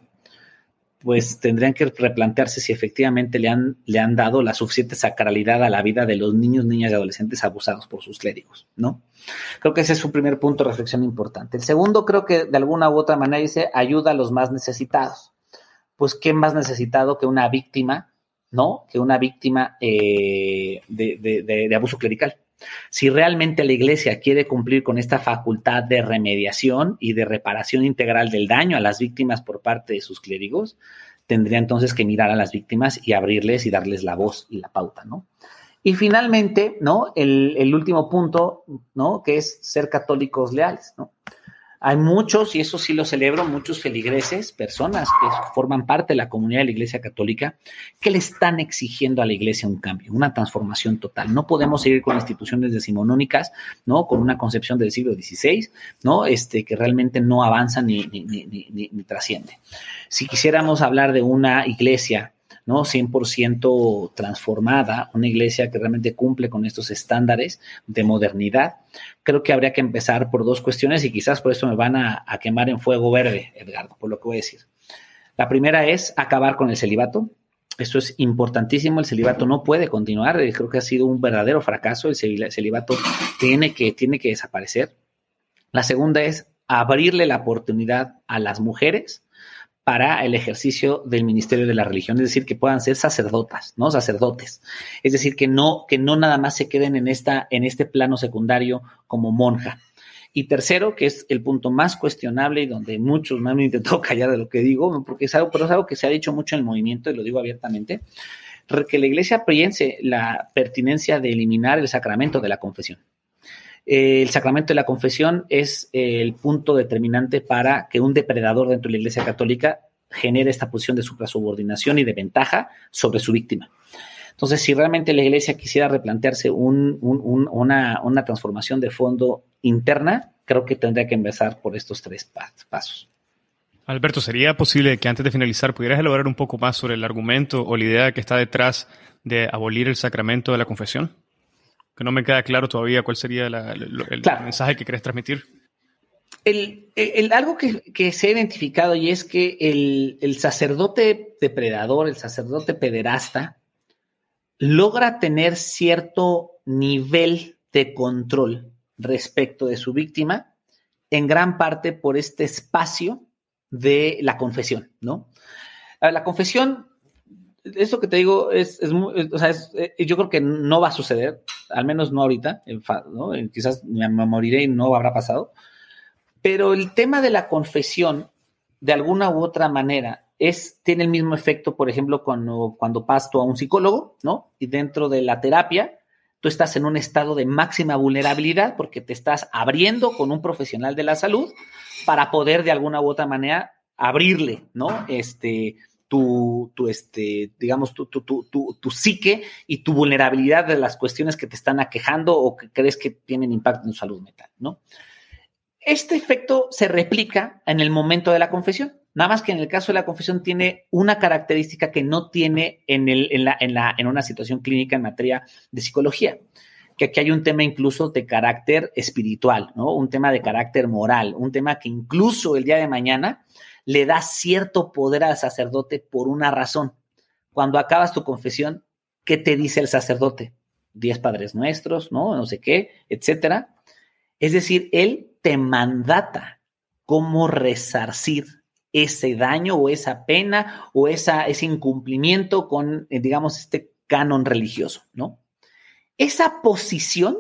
pues tendrían que replantearse si efectivamente le han, le han dado la suficiente sacralidad a la vida de los niños, niñas y adolescentes abusados por sus clérigos, ¿no? Creo que ese es un primer punto de reflexión importante. El segundo, creo que de alguna u otra manera dice ayuda a los más necesitados. Pues, ¿qué más necesitado que una víctima, ¿no? Que una víctima eh, de, de, de, de abuso clerical. Si realmente la Iglesia quiere cumplir con esta facultad de remediación y de reparación integral del daño a las víctimas por parte de sus clérigos, tendría entonces que mirar a las víctimas y abrirles y darles la voz y la pauta, ¿no? Y finalmente, ¿no?, el, el último punto, ¿no?, que es ser católicos leales, ¿no? Hay muchos, y eso sí lo celebro, muchos feligreses, personas que forman parte de la comunidad de la Iglesia Católica, que le están exigiendo a la Iglesia un cambio, una transformación total. No podemos seguir con instituciones decimonónicas, ¿no?, con una concepción del siglo dieciséis, ¿no?, este, que realmente no avanza ni, ni, ni, ni, ni trasciende. Si quisiéramos hablar de una iglesia, ¿no?, cien por ciento transformada, una iglesia que realmente cumple con estos estándares de modernidad, creo que habría que empezar por dos cuestiones y quizás por eso me van a, a quemar en fuego verde, Edgardo, por lo que voy a decir. La primera es acabar con el celibato. Esto es importantísimo, el celibato no puede continuar, creo que ha sido un verdadero fracaso, el celibato tiene que, tiene que desaparecer. La segunda es abrirle la oportunidad a las mujeres para el ejercicio del ministerio de la religión, es decir, que puedan ser sacerdotas, ¿no? Sacerdotes. Es decir, que no, que no nada más se queden en, esta, en este plano secundario como monja. Y tercero, que es el punto más cuestionable y donde muchos me han intentado callar de lo que digo, porque es algo, pero es algo que se ha dicho mucho en el movimiento, y lo digo abiertamente, que la Iglesia piense la pertinencia de eliminar el sacramento de la confesión. El sacramento de la confesión es el punto determinante para que un depredador dentro de la Iglesia Católica genere esta posición de suprasubordinación y de ventaja sobre su víctima. Entonces, si realmente la iglesia quisiera replantearse un, un, un, una, una transformación de fondo interna, creo que tendría que empezar por estos tres pasos. Alberto, ¿sería posible que antes de finalizar pudieras elaborar un poco más sobre el argumento o la idea que está detrás de abolir el sacramento de la confesión? Que no me queda claro todavía cuál sería la, el, el claro. mensaje que querés transmitir. El, el, el, algo que, que se ha identificado y es que el, el sacerdote depredador, el sacerdote pederasta, logra tener cierto nivel de control respecto de su víctima, en gran parte por este espacio de la confesión, ¿no? La confesión, eso que te digo, es, es, muy, o sea, es, yo creo que no va a suceder, al menos no ahorita, ¿no? Quizás me moriré y no habrá pasado, pero el tema de la confesión, de alguna u otra manera, es, tiene el mismo efecto, por ejemplo, cuando, cuando vas tú a un psicólogo, ¿no? Y dentro de la terapia, tú estás en un estado de máxima vulnerabilidad porque te estás abriendo con un profesional de la salud para poder, de alguna u otra manera, abrirle, ¿no? Este, tu, tu este, digamos, tu, tu, tu, tu, tu psique y tu vulnerabilidad de las cuestiones que te están aquejando o que crees que tienen impacto en tu salud mental, ¿no? Este efecto se replica en el momento de la confesión, nada más que en el caso de la confesión tiene una característica que no tiene en, el, en, la, en, la, en una situación clínica en materia de psicología, que aquí hay un tema incluso de carácter espiritual, ¿no? Un tema de carácter moral, un tema que incluso el día de mañana le da cierto poder al sacerdote por una razón. Cuando acabas tu confesión, ¿qué te dice el sacerdote? Diez Padres Nuestros, ¿no? No sé qué, etcétera. Es decir, él te mandata cómo resarcir ese daño o esa pena o esa, ese incumplimiento con, digamos, este canon religioso, ¿no? Esa posición,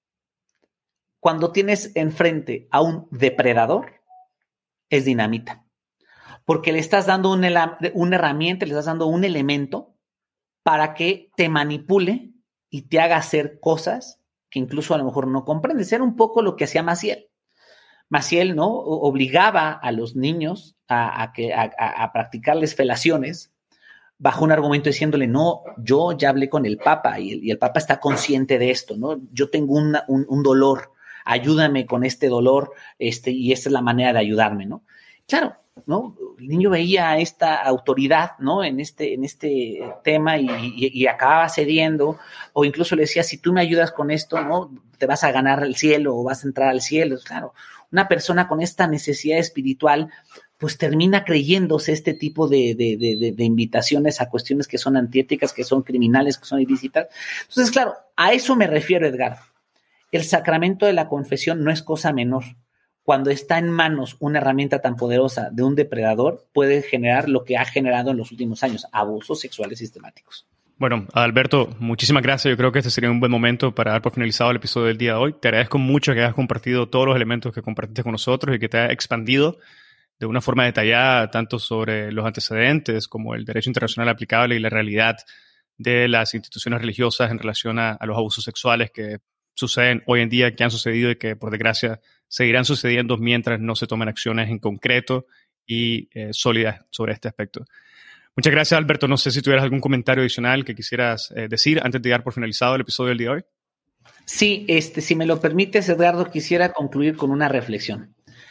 cuando tienes enfrente a un depredador, es dinamita, porque le estás dando un, una herramienta, le estás dando un elemento para que te manipule y te haga hacer cosas que incluso a lo mejor no comprendes. Era un poco lo que hacía Maciel. Maciel, ¿no? Obligaba a los niños a, a, que, a, a practicarles felaciones bajo un argumento diciéndole, no, yo ya hablé con el Papa y el, y el Papa está consciente de esto, ¿no? Yo tengo una, un, un dolor, ayúdame con este dolor este, y esta es la manera de ayudarme, ¿no? Claro, ¿no? El niño veía esta autoridad, ¿no? En este, en este tema y, y, y acababa cediendo, o incluso le decía, si tú me ayudas con esto, ¿no? Te vas a ganar el cielo o vas a entrar al cielo. Claro, una persona con esta necesidad espiritual, pues termina creyéndose este tipo de, de, de, de invitaciones a cuestiones que son antiéticas, que son criminales, que son ilícitas. Entonces, claro, a eso me refiero, Edgar. El sacramento de la confesión no es cosa menor. Cuando está en manos una herramienta tan poderosa de un depredador, puede generar lo que ha generado en los últimos años, abusos sexuales sistemáticos. Bueno, Alberto, muchísimas gracias. Yo creo que este sería un buen momento para dar por finalizado el episodio del día de hoy. Te agradezco mucho que hayas compartido todos los elementos que compartiste con nosotros y que te hayas expandido de una forma detallada tanto sobre los antecedentes como el derecho internacional aplicable y la realidad de las instituciones religiosas en relación a, a los abusos sexuales que suceden hoy en día, que han sucedido y que, por desgracia, seguirán sucediendo mientras no se tomen acciones en concreto y eh, sólidas sobre este aspecto. Muchas gracias, Alberto. No sé si tuvieras algún comentario adicional que quisieras eh, decir antes de dar por finalizado el episodio del día de hoy. Sí, este, si me lo permites, Edgardo, quisiera concluir con una reflexión.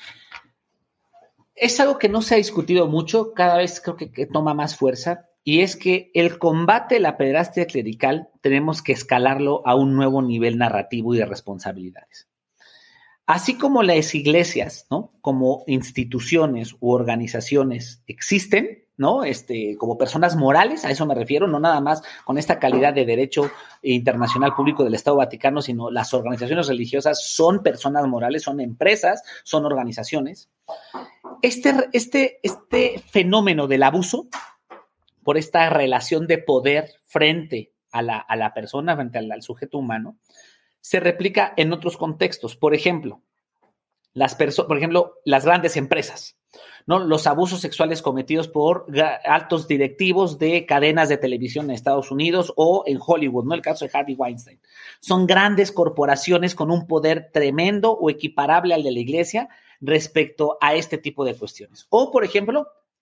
Es algo que no se ha discutido mucho, cada vez creo que, que toma más fuerza, y es que el combate a la pederastia clerical tenemos que escalarlo a un nuevo nivel narrativo y de responsabilidades. Así como las iglesias, ¿no? Como instituciones u organizaciones existen, ¿no? Este, como personas morales, a eso me refiero, no nada más con esta calidad de derecho internacional público del Estado Vaticano, sino las organizaciones religiosas son personas morales, son empresas, son organizaciones. Este, este, este fenómeno del abuso por esta relación de poder frente a la, a la persona, frente al, al sujeto humano, se replica en otros contextos. Por ejemplo, las perso- por ejemplo, las grandes empresas, ¿no? Los abusos sexuales cometidos por altos directivos de cadenas de televisión en Estados Unidos o en Hollywood, ¿no? El caso de Harvey Weinstein. Son grandes corporaciones con un poder tremendo o equiparable al de la iglesia respecto a este tipo de cuestiones. O, por ejemplo,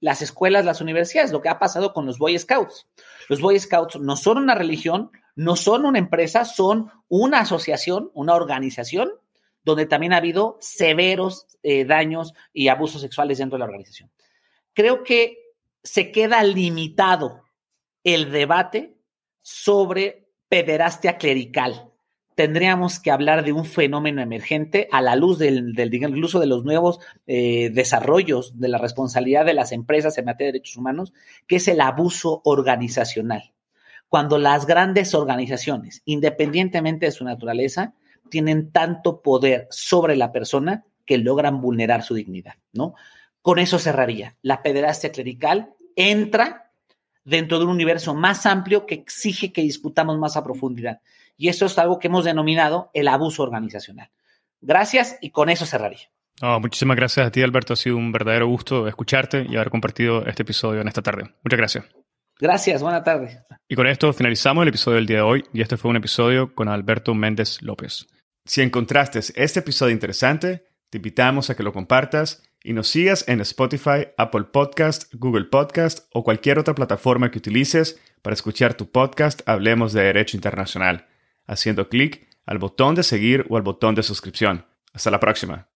las escuelas, las universidades, lo que ha pasado con los Boy Scouts. Los Boy Scouts no son una religión, no son una empresa, son una asociación, una organización donde también ha habido severos eh, daños y abusos sexuales dentro de la organización. Creo que se queda limitado el debate sobre pederastia clerical. Tendríamos que hablar de un fenómeno emergente a la luz del, del incluso de los nuevos eh, desarrollos de la responsabilidad de las empresas en materia de derechos humanos, que es el abuso organizacional. Cuando las grandes organizaciones, independientemente de su naturaleza, tienen tanto poder sobre la persona que logran vulnerar su dignidad, ¿no? Con eso cerraría. La pederastia clerical entra dentro de un universo más amplio que exige que discutamos más a profundidad. Y eso es algo que hemos denominado el abuso organizacional. Gracias, y con eso cerraría. Oh, muchísimas gracias a ti, Alberto. Ha sido un verdadero gusto escucharte y haber compartido este episodio en esta tarde. Muchas gracias. Gracias, buena tarde. Y con esto finalizamos el episodio del día de hoy, y este fue un episodio con Alberto Méndez López. Si encontraste este episodio interesante, te invitamos a que lo compartas y nos sigas en Spotify, Apple Podcast, Google Podcast o cualquier otra plataforma que utilices para escuchar tu podcast Hablemos de Derecho Internacional, haciendo clic al botón de seguir o al botón de suscripción. Hasta la próxima.